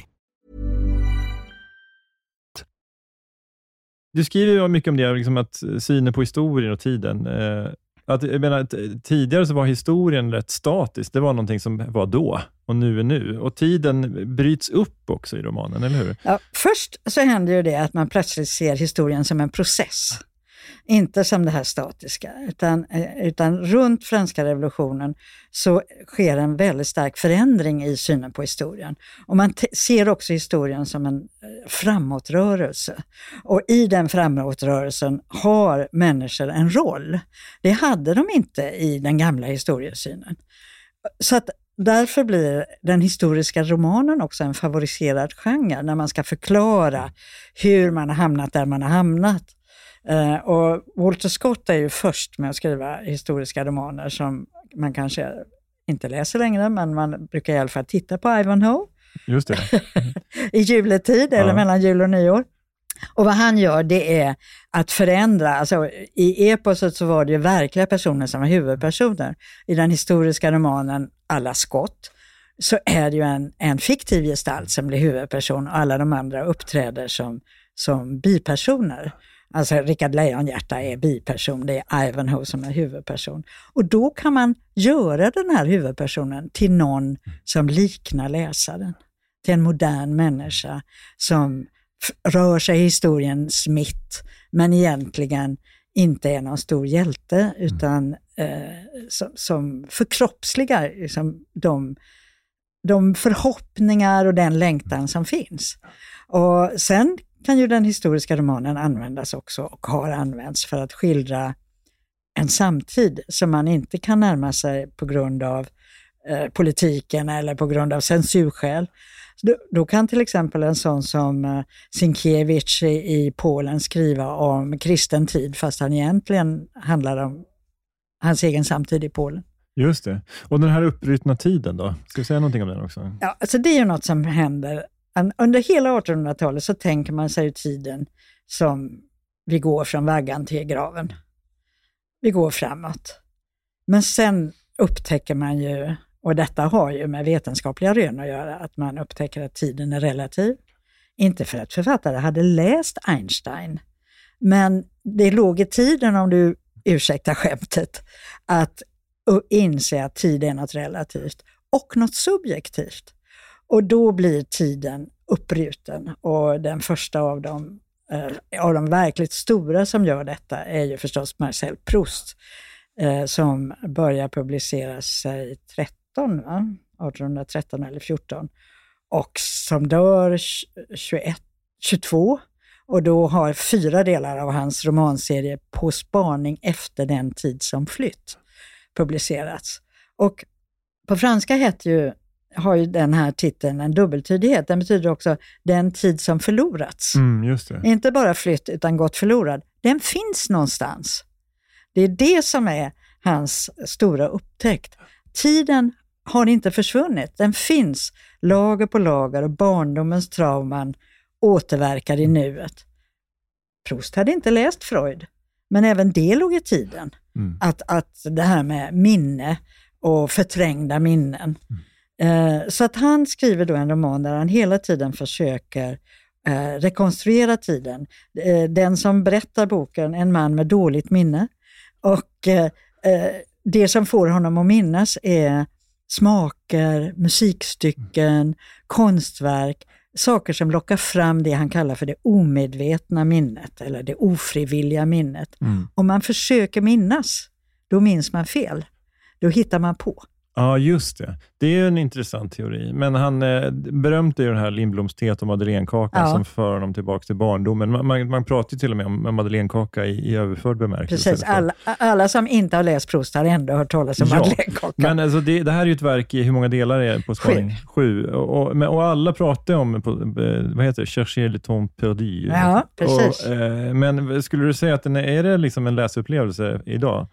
D: Du skriver ju mycket om det, liksom att synen på historien och tiden. Att, jag menar, tidigare så var historien rätt statisk. Det var någonting som var då och nu är nu. Och tiden bryts upp också i romanen, eller hur?
F: Ja, först så händer ju det att man plötsligt ser historien som en process. Inte som det här statiska, utan, utan runt franska revolutionen så sker en väldigt stark förändring i synen på historien. Och man t- ser också historien som en framåtrörelse. Och i den framåtrörelsen har människor en roll. Det hade de inte i den gamla historiesynen. Så att därför blir den historiska romanen också en favoriserad genre när man ska förklara hur man har hamnat där man har hamnat. Uh, och Walter Scott är ju först med att skriva historiska romaner som man kanske inte läser längre, men man brukar i alla fall titta på Ivanhoe.
D: Just det.
F: I juletid eller ja. mellan jul och nyår. Och vad han gör, det är att förändra, alltså i eposet så var det ju verkliga personer som var huvudpersoner. I den historiska romanen Alla skott så är det ju en, en fiktiv gestalt som blir huvudperson och alla de andra uppträder som, som bipersoner. Alltså Rickard Lejonhjärta är biperson, det är Ivanhoe som är huvudperson. Och då kan man göra den här huvudpersonen till någon som liknar läsaren. Till en modern människa som f- rör sig i historiens mitt men egentligen inte är någon stor hjälte utan eh, som, som förkroppsligar liksom, de, de förhoppningar och den längtan som finns. Och sen kan ju den historiska romanen användas också och har använts för att skildra en samtid som man inte kan närma sig på grund av eh, politiken eller på grund av censurskäl. Då, då kan till exempel en sån som eh, Sienkiewicz i, i Polen skriva om kristen tid fast han egentligen handlar om hans egen samtid i Polen.
D: Just det. Och den här upprytna tiden då? Ska vi säga någonting om den också?
F: Ja, alltså det är ju något som händer. Under hela artonhundratalet så tänker man sig tiden som vi går från vaggan till graven. Vi går framåt. Men sen upptäcker man ju, och detta har ju med vetenskapliga rön att göra, att man upptäcker att tiden är relativ. Inte för att författare hade läst Einstein, men det låg i tiden, om du ursäktar skämtet, att inse att tid är något relativt och något subjektivt. Och då blir tiden uppbruten och den första av dem, eh, av de verkligt stora som gör detta är ju förstås Marcel Proust eh, som börjar publicera sig tretton, va? arton tretton eller fjorton och som dör tjugoett, tjugotvå och då har fyra delar av hans romanserie På spaning efter den tid som flytt publicerats. Och på franska heter ju har ju den här titeln en dubbeltydighet. Den betyder också den tid som förlorats.
D: Mm, just det.
F: Inte bara flytt utan gått förlorad. Den finns någonstans. Det är det som är hans stora upptäckt. Tiden har inte försvunnit. Den finns lager på lager och barndomens trauman återverkar i nuet. Proust hade inte läst Freud. Men även det låg i tiden. Mm. Att, att det här med minne och förträngda minnen. Mm. Så att han skriver då en roman där han hela tiden försöker eh, rekonstruera tiden. Eh, den som berättar boken, en man med dåligt minne. Och eh, det som får honom att minnas är smaker, musikstycken, konstverk, saker som lockar fram det han kallar för det omedvetna minnet eller det ofrivilliga minnet. Mm. Om man försöker minnas, då minns man fel. Då hittar man på.
D: Ja, just det. Det är en intressant teori. Men han eh, berömde ju den här Lindbloms teet om madeleinekakan ja. som för honom tillbaka till barndomen. Man, man, man pratar ju till och med om madeleinekaka i, i överförd bemärkelse.
F: Precis, alla, alla som inte har läst Proust har ändå hört talas om ja. madeleinekaka.
D: Men alltså det, det här är ju ett verk i hur många delar är på spaning? Sju. Sju. Och, och, och alla pratar om, på, vad heter det? Chercher le temps perdu.
F: Ja, precis.
D: Och, eh, men skulle du säga att den är, är det liksom en läsupplevelse idag?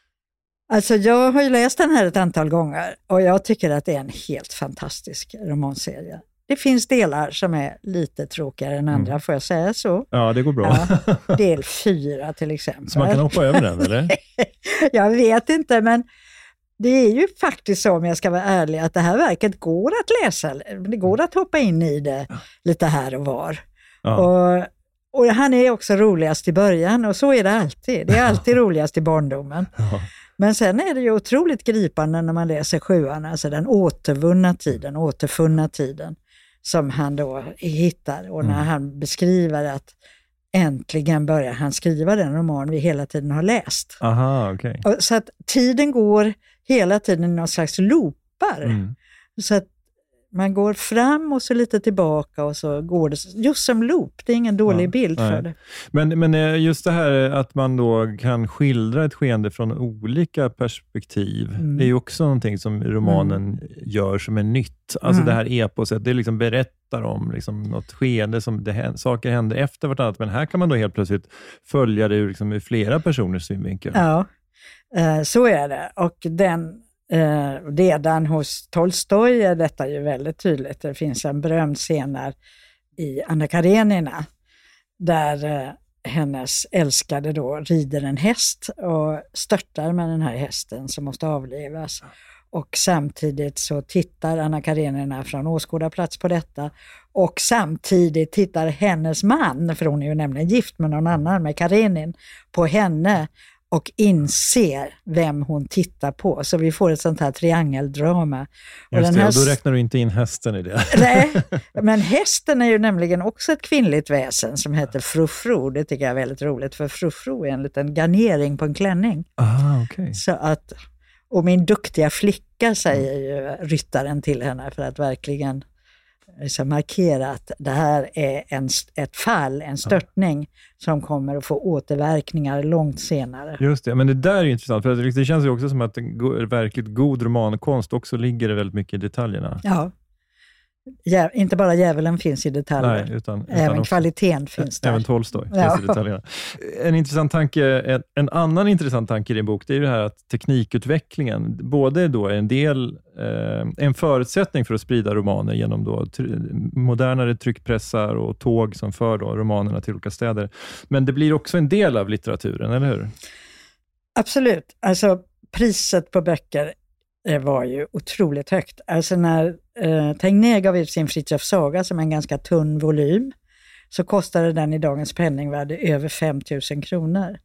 F: Alltså jag har ju läst den här ett antal gånger och jag tycker att det är en helt fantastisk romanserie. Det finns delar som är lite tråkigare än andra, mm. får jag säga så?
D: Ja, det går bra.
F: Ja, del fyra till exempel.
D: Så man kan hoppa över den, eller?
F: Jag vet inte, men det är ju faktiskt så, om jag ska vara ärlig, att det här verket går att läsa. Det går att hoppa in i det lite här och var. Ja. Och, och han är också roligast i början och så är det alltid. Det är alltid roligast i barndomen. Ja. Men sen är det ju otroligt gripande när man läser sjuan, alltså den återvunna tiden, återfunna tiden som han då hittar. Och när mm. han beskriver att äntligen börjar han skriva den roman vi hela tiden har läst.
D: Aha, okej.
F: Okay. Så att tiden går hela tiden i någon slags loopar. Mm. Så att man går fram och så lite tillbaka och så går det just som loop. Det är ingen dålig ja, bild nej. för det.
D: Men, men just det här att man då kan skildra ett skeende från olika perspektiv. Mm. Det är ju också någonting som romanen mm. gör som är nytt. Alltså mm. det här eposet, det liksom berättar om liksom något skeende som det, saker händer efter vartannat. Men här kan man då helt plötsligt följa det ur, liksom, ur flera personers synvinkel.
F: Ja, eh, så är det. Och den Eh, redan hos Tolstoj är detta ju väldigt tydligt. Det finns en berömd scen här i Anna Karenina där eh, hennes älskade då rider en häst och störtar med den här hästen som måste avlivas. Och samtidigt så tittar Anna Karenina från åskådarplats på detta och samtidigt tittar hennes man, för hon är ju nämligen gift med någon annan, med Karenin, på henne och inser vem hon tittar på. Så vi får ett sånt här triangeldrama.
D: Och, den här... och då räknar du inte in hästen i det.
F: Nej, men hästen är ju nämligen också ett kvinnligt väsen som heter frufru. Det tycker jag är väldigt roligt, för frufru är en liten garnering på en klänning.
D: Ah, okay.
F: Så att, och min duktiga flicka säger ju ryttaren till henne för att verkligen så markera att det här är en, ett fall, en störtning ja. som kommer att få återverkningar långt senare.
D: Just det, men det där är ju intressant för det känns ju också som att en go- verkligt god romankonst också ligger väldigt mycket i detaljerna.
F: Ja, ja inte bara djävulen finns i detaljer,
D: Nej, utan, utan
F: även
D: också,
F: kvaliteten finns där.
D: Även Tolstoj
F: ja.
D: finns i detaljerna. En intressant tanke, en, en annan intressant tanke i din bok, det är ju det här att teknikutvecklingen både då är en del eh, en förutsättning för att sprida romaner genom då tr- modernare tryckpressar och tåg som för då romanerna till olika städer. Men det blir också en del av litteraturen, eller hur?
F: Absolut. Alltså priset på böcker var ju otroligt högt. Alltså när eh, Tegnér gav ut sin Fritiof Saga som en ganska tunn volym så kostade den i dagens penningvärde över fem tusen kronor.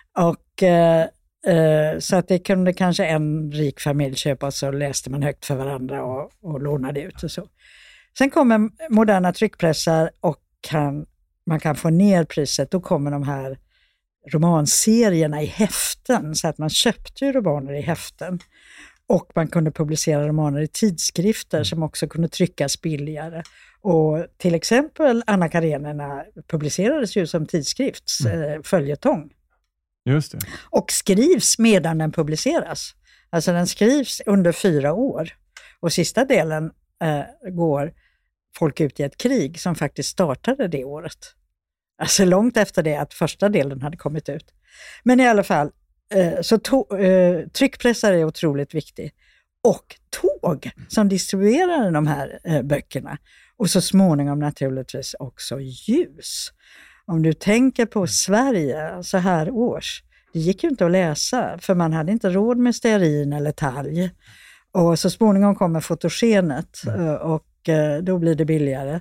F: Och eh, eh, så att det kunde kanske en rik familj köpa, så läste man högt för varandra och, och lånade ut och så. Sen kommer moderna tryckpressar och kan, man kan få ner priset. Då kommer de här romanserierna i häften, så att man köpte ju romaner i häften. Och man kunde publicera romaner i tidskrifter som också kunde tryckas billigare. Och till exempel Anna Karenina publicerades ju som tidskrifts mm. följetong.
D: Just det.
F: Och skrivs medan den publiceras. Alltså den skrivs under fyra år. Och sista delen eh, går folk ut i ett krig som faktiskt startade det året. Alltså långt efter det att första delen hade kommit ut. Men i alla fall, Så to- eh, tryckpressar är otroligt viktigt. Och tåg som distribuerar de här eh, böckerna. Och så småningom naturligtvis också ljus. Om du tänker på Sverige så här års. Det gick ju inte att läsa för man hade inte råd med stearin eller talg. Och så småningom kommer fotogenet eh, och eh, då blir det billigare.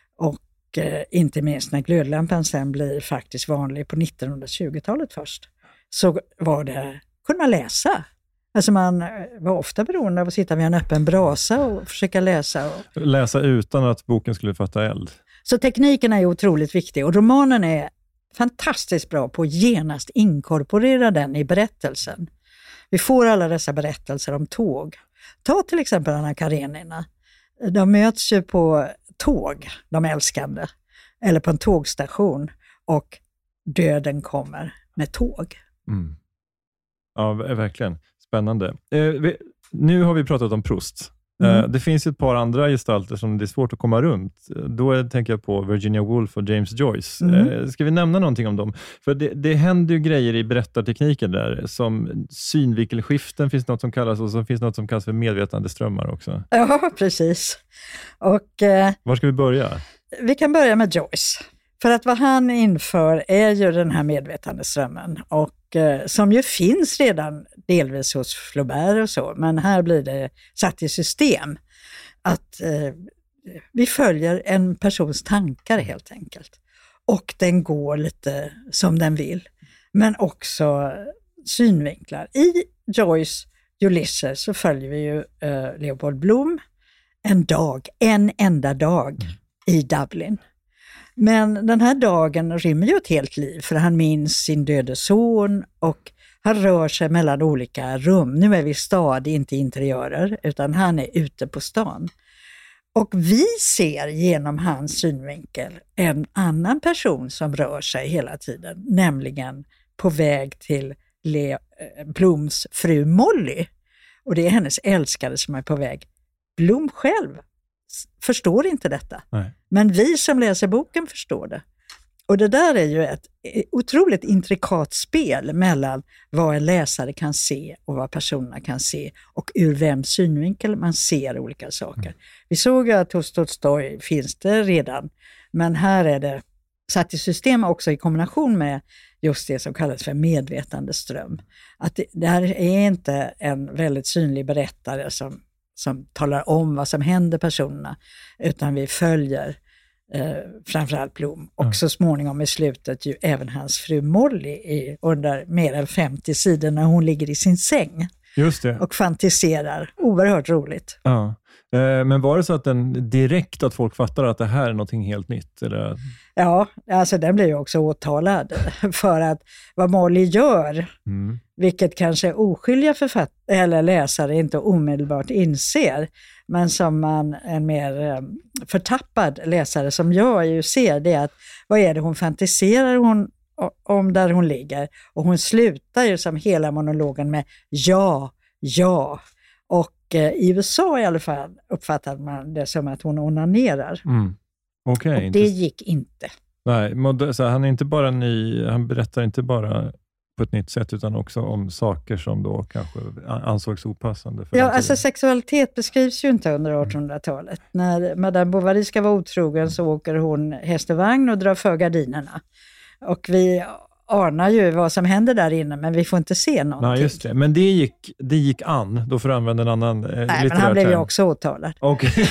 F: Och eh, inte minst när glödlampan sen blir faktiskt vanlig på nittonhundratjugotalet först. Så var det, kunde man läsa. Alltså man var ofta beroende av att sitta vid en öppen brasa och försöka läsa. Och...
D: Läsa utan att boken skulle fatta eld.
F: Så tekniken är otroligt viktig och romanen är fantastiskt bra på att genast inkorporera den i berättelsen. Vi får alla dessa berättelser om tåg. Ta till exempel Anna Karenina. De möts ju på tåg, de älskande. Eller på en tågstation och döden kommer med tåg.
D: Mm. Ja, verkligen. Spännande. Eh, vi, nu har vi pratat om Proust. Mm. Eh, det finns ju ett par andra gestalter som det är svårt att komma runt. Då tänker jag på Virginia Woolf och James Joyce. Mm. Eh, ska vi nämna någonting om dem? För det, det händer ju grejer i berättartekniken där. Som synvinkelskiften finns något som kallas, och så finns något som kallas för medvetandeströmmar också.
F: Ja, precis. Och, eh,
D: var ska vi börja?
F: Vi kan börja med Joyce. För att vad han inför är ju den här medvetandeströmmen och eh, som ju finns redan delvis hos Flaubert och så, men här blir det satt i system att eh, vi följer en persons tankar helt enkelt. Och den går lite som den vill, men också synvinklar. I Joyce Ulysses så följer vi ju eh, Leopold Bloom en dag, en enda dag i Dublin. Men den här dagen rymmer ju ett helt liv, för han minns sin döde son och han rör sig mellan olika rum. Nu är vi stad, inte interiörer, utan han är ute på stan. Och vi ser genom hans synvinkel en annan person som rör sig hela tiden, nämligen på väg till Le Bloms fru Molly. Och det är hennes älskare som är på väg. Blom själv förstår inte detta. Nej. Men vi som läser boken förstår det. Och det där är ju ett otroligt intrikat spel mellan vad en läsare kan se och vad personerna kan se och ur vems synvinkel man ser olika saker. Mm. Vi såg att hos Tolstoj finns det redan, men här är det satt i system också i kombination med just det som kallas för medvetandeström. Att det, det här är inte en väldigt synlig berättare som, som talar om vad som händer personerna, utan vi följer Eh, framförallt Blom och mm. så småningom i slutet ju även hans fru Molly i, under mer än femtio sidor när hon ligger i sin säng. Just det. Och fantiserar. Oerhört roligt.
D: Ja. Eh, men var det så att den direkt att folk fattar att det här är någonting helt nytt? Eller?
F: Ja, alltså den blir ju också åtalad för att vad Molly gör, mm. vilket kanske oskyldiga författare eller läsare inte omedelbart inser, men som man en mer förtappad läsare som jag ju ser, det är att vad är det hon fantiserar hon om där hon ligger, och hon slutar ju som hela monologen med ja, ja, och eh, i U S A i alla fall uppfattar man det som att hon onanerar. Mm.
D: Okay,
F: och det inte... gick inte.
D: Nej, så han är inte bara ny, han berättar inte bara på ett nytt sätt utan också om saker som då kanske ansågs opassande. För
F: ja, alltså sexualitet beskrivs ju inte under artonhundratalet. När Madame Bovary ska vara otrogen så åker hon hästvagn och drar för gardinerna. Och vi anar ju vad som händer där inne, men vi får inte se någonting.
D: Nej, just det. Men det gick, det gick an, då får du använda en annan eh,
F: Nej, men han blev ju också åtalad.
D: Okej.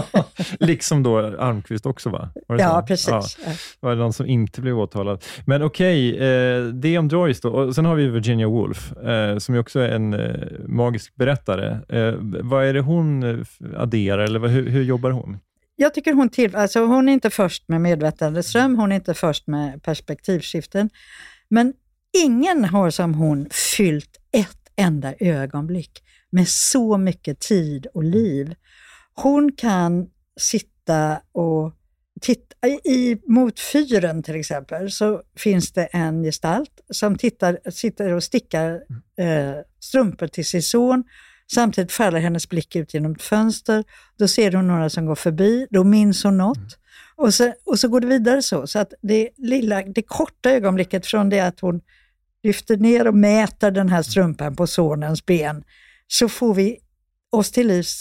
D: Liksom då Almqvist också, va? Var det
F: ja,
D: så?
F: precis.
D: Ja. Var det någon som inte blev åtalad? Men okej, eh, det är om Joyce då. Och sen har vi Virginia Woolf, eh, som ju också är en eh, magisk berättare. Eh, vad är det hon adderar, eller vad, hur, hur jobbar hon?
F: Jag tycker hon till, alltså hon är inte först med medvetandeström, hon är inte först med perspektivskiften, men ingen har som hon fyllt ett enda ögonblick med så mycket tid och liv. Hon kan sitta och titta, i mot fyren till exempel så finns det en gestalt som tittar, sitter och stickar eh, strumpor till sin son. Samtidigt faller hennes blick ut genom ett fönster. Då ser hon några som går förbi. Då minns hon något. Mm. Och, så, och så går det vidare så. Så att det lilla, det korta ögonblicket från det att hon lyfter ner och mäter den här strumpan på sonens ben, så får vi oss till livs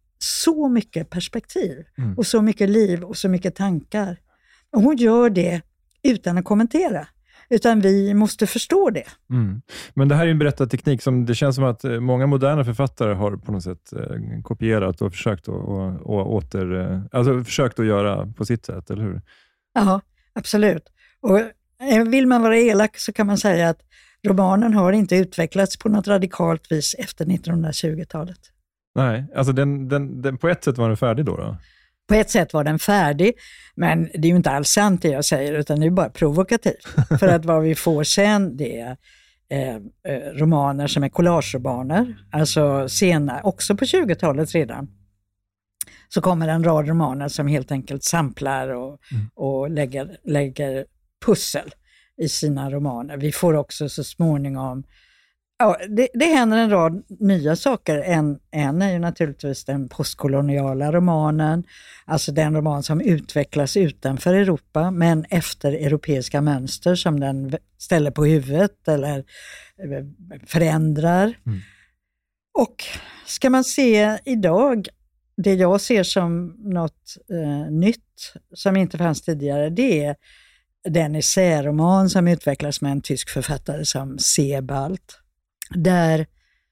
F: så mycket perspektiv. Mm. Och så mycket liv och så mycket tankar. Och hon gör det utan att kommentera. Utan vi måste förstå det.
D: Mm. Men det här är en berättarteknik som det känns som att många moderna författare har på något sätt eh, kopierat och försökt att, och, och åter, eh, alltså försökt att göra på sitt sätt, eller hur?
F: Ja, absolut. Och vill man vara elak så kan man säga att romanen har inte utvecklats på något radikalt vis efter nittonhundratjugotalet.
D: Nej, alltså den, den, den, på ett sätt var den färdig då då?
F: På ett sätt var den färdig, men det är ju inte alls sant det jag säger, utan det är bara provokativt. För att vad vi får sen, det är eh, romaner som är collageromaner, alltså senare, också på tjugotalet redan. Så kommer en rad romaner som helt enkelt samplar och, mm. och lägger, lägger pussel i sina romaner. Vi får också så småningom, ja, det, det händer en rad nya saker. En, en är ju naturligtvis den postkoloniala romanen, alltså den roman som utvecklas utanför Europa men efter europeiska mönster som den ställer på huvudet eller förändrar. Mm. Och ska man se idag, det jag ser som något eh, nytt som inte fanns tidigare, det är den essäroman som utvecklas med en tysk författare som Sebald. Där,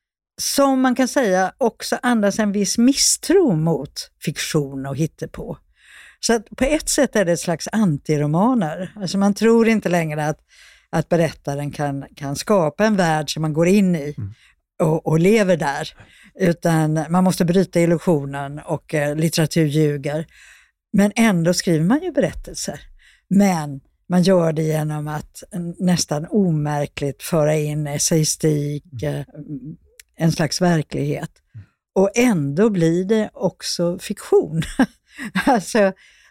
F: som man kan säga, också andas en viss misstro mot fiktion och hittepå. Så att på ett sätt är det ett slags antiromaner. Alltså man tror inte längre att, att berättaren kan, kan skapa en värld som man går in i mm. och, och lever där. Utan man måste bryta illusionen och eh, litteratur ljuger. Men ändå skriver man ju berättelser. Men man gör det genom att nästan omärkligt föra in essayistik, mm. en slags verklighet. Och ändå blir det också fiktion. Alltså,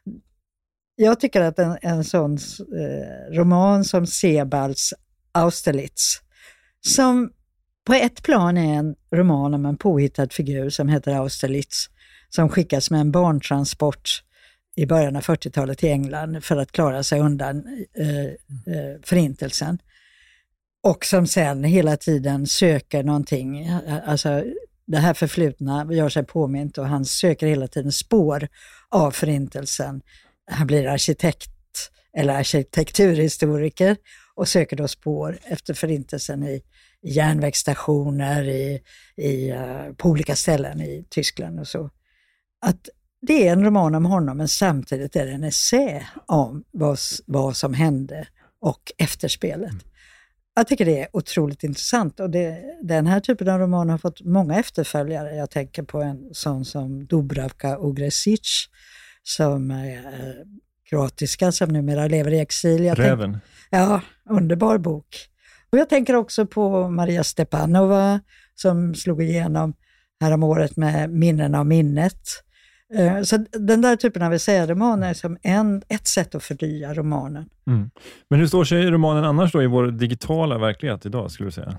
F: jag tycker att en, en sån eh, roman som Sebalds Austerlitz, som på ett plan är en roman om en påhittad figur som heter Austerlitz, som skickas med en barntransport i början av fyrtiotalet till England för att klara sig undan eh, eh, förintelsen. Och som sen hela tiden söker någonting, alltså det här förflutna gör sig påmint och han söker hela tiden spår av förintelsen. Han blir arkitekt eller arkitekturhistoriker och söker då spår efter förintelsen i järnvägsstationer, i, i, uh, på olika ställen i Tyskland och så. Att det är en roman om honom, men samtidigt är det en essä om vad, vad som hände och efterspelet. Jag tycker det är otroligt intressant och det, den här typen av roman har fått många efterföljare. Jag tänker på en sån som Dubravka Ugresic som är eh, kroatiska, som numera lever i exil. Jag
D: Räven.
F: Tänk, ja, underbar bok. Och jag tänker också på Maria Stepanova som slog igenom häromåret med Minnen av minnet. Eh, så den där typen av essäromaner är som en, ett sätt att förnya romanen.
D: Mm. Men hur står sig romanen annars då i vår digitala verklighet idag, skulle du säga?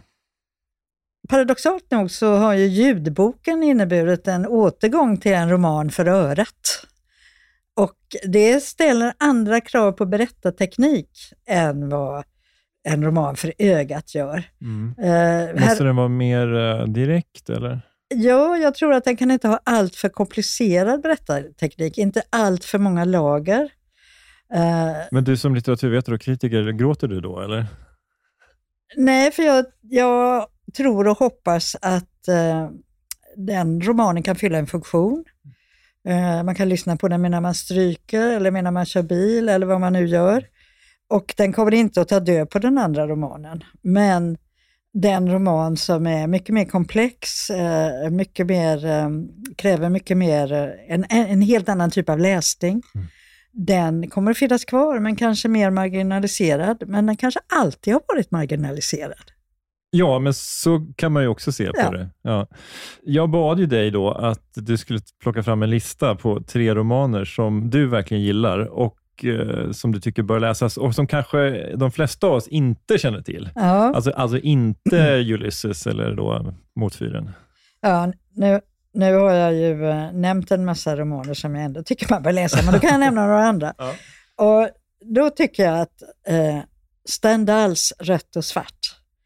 F: Paradoxalt nog så har ju ljudboken inneburit en återgång till en roman för örat. Och det ställer andra krav på berättarteknik än vad en roman för ögat gör.
D: Mm.
F: Uh,
D: Måste här, den vara mer uh, direkt eller?
F: Ja, jag tror att den kan inte ha allt för komplicerad berättarteknik, inte allt för många lager. Uh,
D: Men du som litteraturvetare och kritiker, gråter du då eller?
F: Nej, för jag, jag tror och hoppas att uh, den romanen kan fylla en funktion. Uh, man kan lyssna på den medan man stryker eller medan man kör bil eller vad man nu gör. Och den kommer inte att ta död på den andra romanen. Men den roman som är mycket mer komplex, uh, mycket mer, um, kräver mycket mer, uh, en, en helt annan typ av läsning. Mm. Den kommer att finnas kvar, men kanske mer marginaliserad. Men den kanske alltid har varit marginaliserad.
D: Ja, men så kan man ju också se på
F: ja.
D: det. Ja. Jag bad ju dig då att du skulle plocka fram en lista på tre romaner som du verkligen gillar och eh, som du tycker bör läsas och som kanske de flesta av oss inte känner till.
F: Ja.
D: Alltså, alltså inte Ulysses eller då Motfyren.
F: Ja, nu... Nu har jag ju äh, nämnt en massa romaner som jag ändå tycker man bör läsa, men då kan jag nämna några andra. Ja. Och då tycker jag att äh, Stendhals Rött och svart,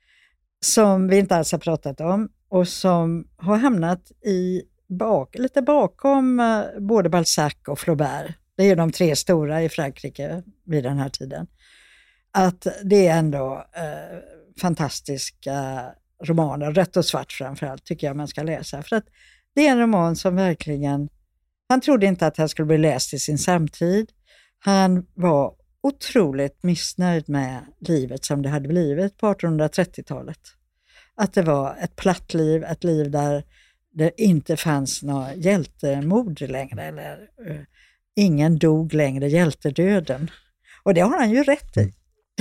F: som vi inte alls har pratat om och som har hamnat i bak, lite bakom äh, både Balzac och Flaubert. Det är ju de tre stora i Frankrike vid den här tiden. Att det är ändå äh, fantastiska romaner, Rött och svart framförallt, tycker jag man ska läsa. För att det är en roman som verkligen, han trodde inte att han skulle bli läst i sin samtid. Han var otroligt missnöjd med livet som det hade blivit på artonhundratrettiotalet. Att det var ett platt liv, ett liv där det inte fanns några hjältemord längre. Eller uh, ingen dog längre, hjältedöden. Och det har han ju rätt i.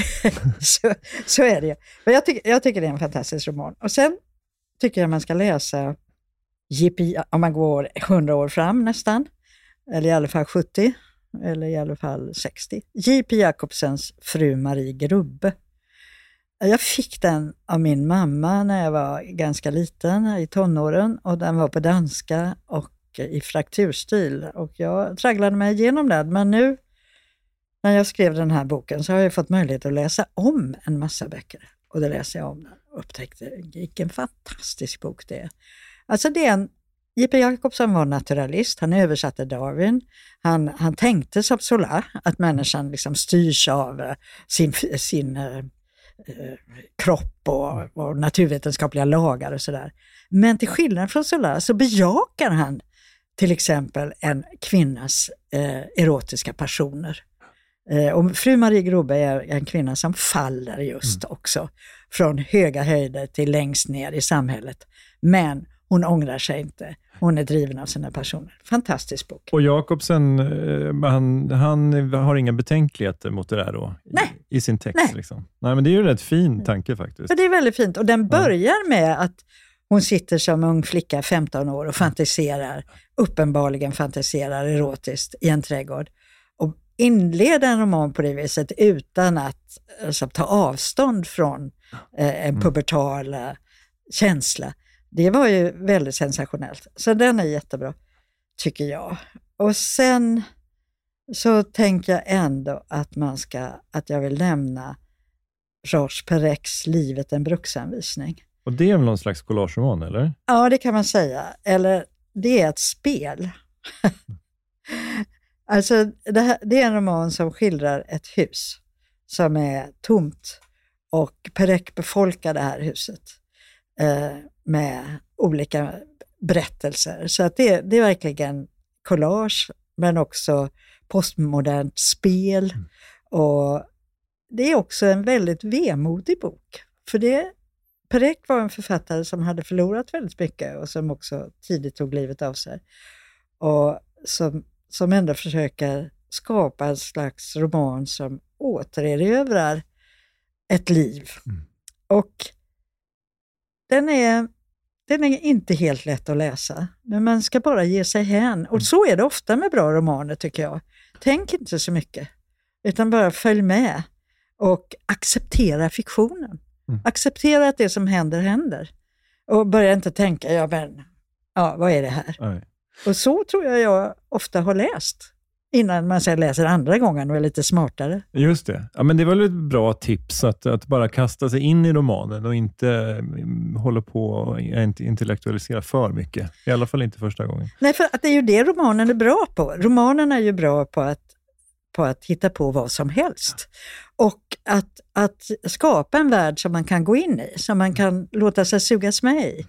F: så, så är det. Men jag, tycker, jag tycker det är en fantastisk roman. Och sen tycker jag man ska läsa J P, om man går hundra år fram nästan, eller i alla fall sjuttio, eller i alla fall sextio. J P Jacobsens Fru Marie Grubbe. Jag fick den av min mamma när jag var ganska liten, i tonåren, och den var på danska och i frakturstil. Och jag tragglade mig igenom den, men nu när jag skrev den här boken så har jag fått möjlighet att läsa om en massa böcker. Och då läser jag om den och upptäckte vilken fantastisk bok det är. Alltså det är en, J P Jacobson var naturalist, han översatte Darwin, han, han tänkte som Zola, att människan liksom styrs av uh, sin, sin uh, uh, kropp och, och naturvetenskapliga lagar och sådär. Men till skillnad från Zola så bejakar han till exempel en kvinnas uh, erotiska passioner. Uh, och Fru Marie Grubbe är en kvinna som faller just mm. också från höga höjder till längst ner i samhället. Men hon ångrar sig inte. Hon är driven av sina passioner. Fantastisk bok.
D: Och Jacobsen, han, han har inga betänkligheter mot det där då?
F: Nej.
D: I, i sin text
F: Nej.
D: liksom. Nej, men det är ju en rätt fin tanke faktiskt.
F: För det är väldigt fint. Och den börjar med att Hon sitter som ung flicka, femton år, och fantiserar, uppenbarligen fantiserar erotiskt i en trädgård. Och inleda en roman på det viset utan att alltså, ta avstånd från eh, en pubertal eh, känsla. Det var ju väldigt sensationellt. Så den är jättebra, tycker jag. Och sen så tänker jag ändå att man ska, att jag vill nämna Georges Perec's Livet en bruksanvisning.
D: Och det är väl någon slags collageroman, eller?
F: Ja, det kan man säga. Eller det är ett spel. Alltså det, här, det är en roman som skildrar ett hus som är tomt, och Perec befolkar det här huset eh, med olika berättelser. Så att det, det är verkligen collage, men också postmodernt spel. Mm. Och det är också en väldigt vemodig bok. För det, Perec var en författare som hade förlorat väldigt mycket och som också tidigt tog livet av sig. Och som, som ändå försöker skapa en slags roman som återerövrar ett liv. Mm. Och den är, den är inte helt lätt att läsa, men man ska bara ge sig hän. Och så är det ofta med bra romaner, tycker jag. Tänk inte så mycket, utan bara följ med och acceptera fiktionen. Mm. Acceptera att det som händer, händer. Och börja inte tänka, ja men, ja, vad är det här? Nej. Och så tror jag jag ofta har läst. Innan man sen läser andra gången och är lite smartare.
D: Just det. Ja, men det var ett bra tips att, att bara kasta sig in i romanen och inte um, hålla på och inte intellektualisera för mycket. I alla fall inte första gången.
F: Nej, för att det är ju det romanen är bra på. Romanen är ju bra på att, på att hitta på vad som helst. Och att, att skapa en värld som man kan gå in i. Som man kan låta sig sugas med i.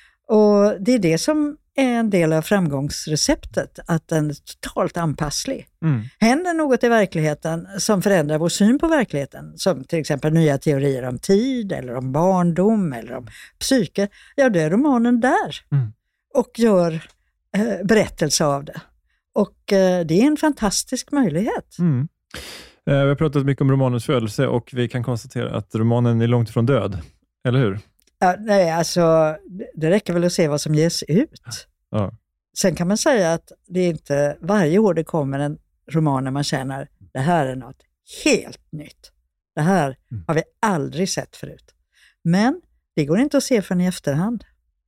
F: Och det är det som är en del av framgångsreceptet, att den är totalt anpasslig. Mm. Händer något i verkligheten som förändrar vår syn på verkligheten, som till exempel nya teorier om tid eller om barndom eller om psyke, ja, det är romanen där. Mm. Och gör eh, berättelse av det. Och eh, det är en fantastisk möjlighet.
D: Mm. Eh, vi har pratat mycket om romanens födelse och vi kan konstatera att romanen är långt ifrån död, eller hur?
F: Ja, nej, alltså det räcker väl att se vad som ges ut. Ja. Sen kan man säga att det är inte varje år det kommer en roman när man känner det här är något helt nytt. Det här mm. har vi aldrig sett förut. Men det går inte att se förrän i efterhand.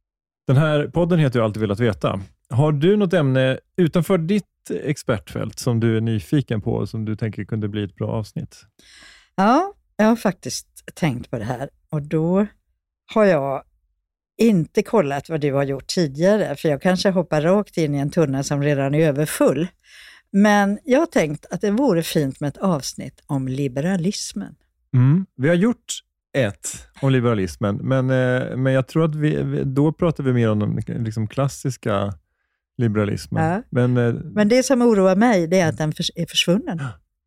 D: Den här podden heter ju Alltid velat veta. Har du något ämne utanför ditt expertfält som du är nyfiken på och som du tänker kunde bli ett bra avsnitt?
F: Ja, jag har faktiskt tänkt på det här, och då har jag inte kollat vad du har gjort tidigare, för jag kanske hoppar rakt in i en tunna som redan är överfull. Men jag har tänkt att det vore fint med ett avsnitt om liberalismen.
D: Mm. Vi har gjort ett om liberalismen, men, eh, men jag tror att vi, då pratar vi mer om den liksom klassiska liberalismen. Ja. Men, eh,
F: men det som oroar mig, det är att den förs- är försvunnen.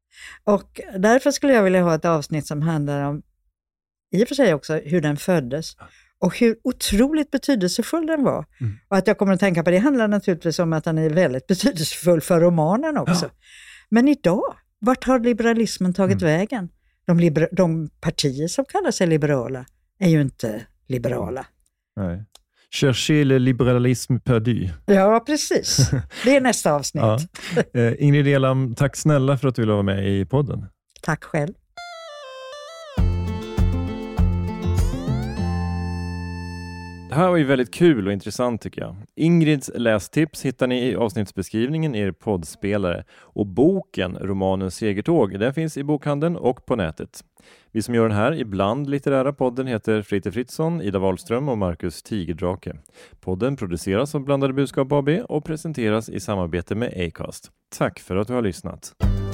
F: Och därför skulle jag vilja ha ett avsnitt som handlar om, i och för sig också, hur den föddes. Och hur otroligt betydelsefull den var. Mm. Och att jag kommer att tänka på det handlar naturligtvis om att den är väldigt betydelsefull för romanen också. Ja. Men idag, vart har liberalismen tagit mm. vägen? De, liber- de partier som kallar sig liberala är ju inte liberala.
D: Nej. Cherchez le liberalisme perdu.
F: Ja, precis. Det är nästa avsnitt. Ja.
D: Eh, Ingrid Elam, tack snälla för att du ville vara med i podden.
F: Tack själv.
D: Det här var ju väldigt kul och intressant tycker jag. Ingrids lästips hittar ni i avsnittsbeskrivningen i er poddspelare. Och boken, romanen Segertåg, den finns i bokhandeln och på nätet. Vi som gör den här ibland litterära podden heter Fritte Fritzson, Ida Wahlström och Marcus Tigerdrake. Podden produceras av Blandade Budskap A B och presenteras i samarbete med Acast. Tack för att du har lyssnat.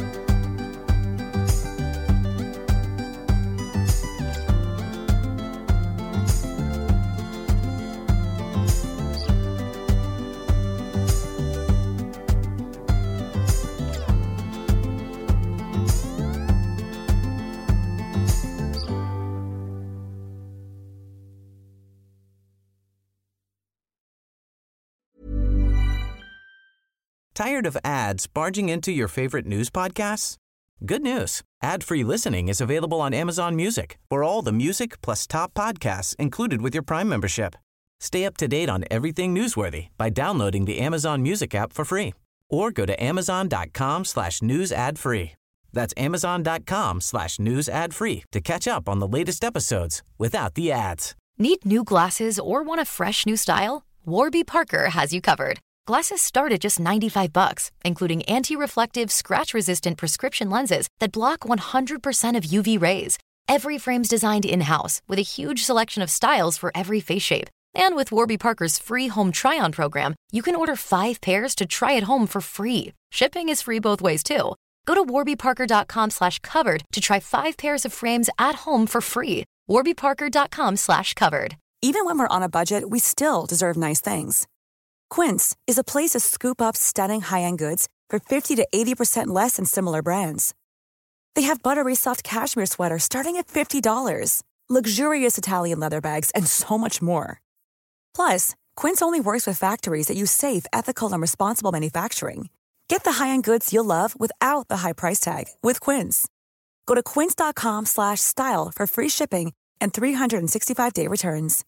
I: Tired of ads barging into your favorite news podcasts? Good news. Ad-free listening is available on Amazon Music for all the music plus top podcasts included with your Prime membership. Stay up to date on everything newsworthy by downloading the Amazon Music app for free or go to amazon.com slash news ad free. That's amazon.com slash news ad free to catch up on the latest episodes without the ads.
K: Need new glasses or want a fresh new style? Warby Parker has you covered. Glasses start at just ninety-five bucks, including anti-reflective, scratch-resistant prescription lenses that block one hundred percent of U V rays. Every frame's designed in-house with a huge selection of styles for every face shape. And with Warby Parker's free home try-on program, you can order five pairs to try at home for free. Shipping is free both ways, too. Go to warbyparker.com slash covered to try five pairs of frames at home for free. warbyparker.com slash covered.
L: Even when we're on a budget, we still deserve nice things. Quince is a place to scoop up stunning high-end goods for fifty to eighty percent less than similar brands. They have buttery soft cashmere sweaters starting at fifty dollars, luxurious Italian leather bags, and so much more. Plus, Quince only works with factories that use safe, ethical, and responsible manufacturing. Get the high-end goods you'll love without the high price tag with Quince. Go to quince.com slash style for free shipping and three sixty-five day returns.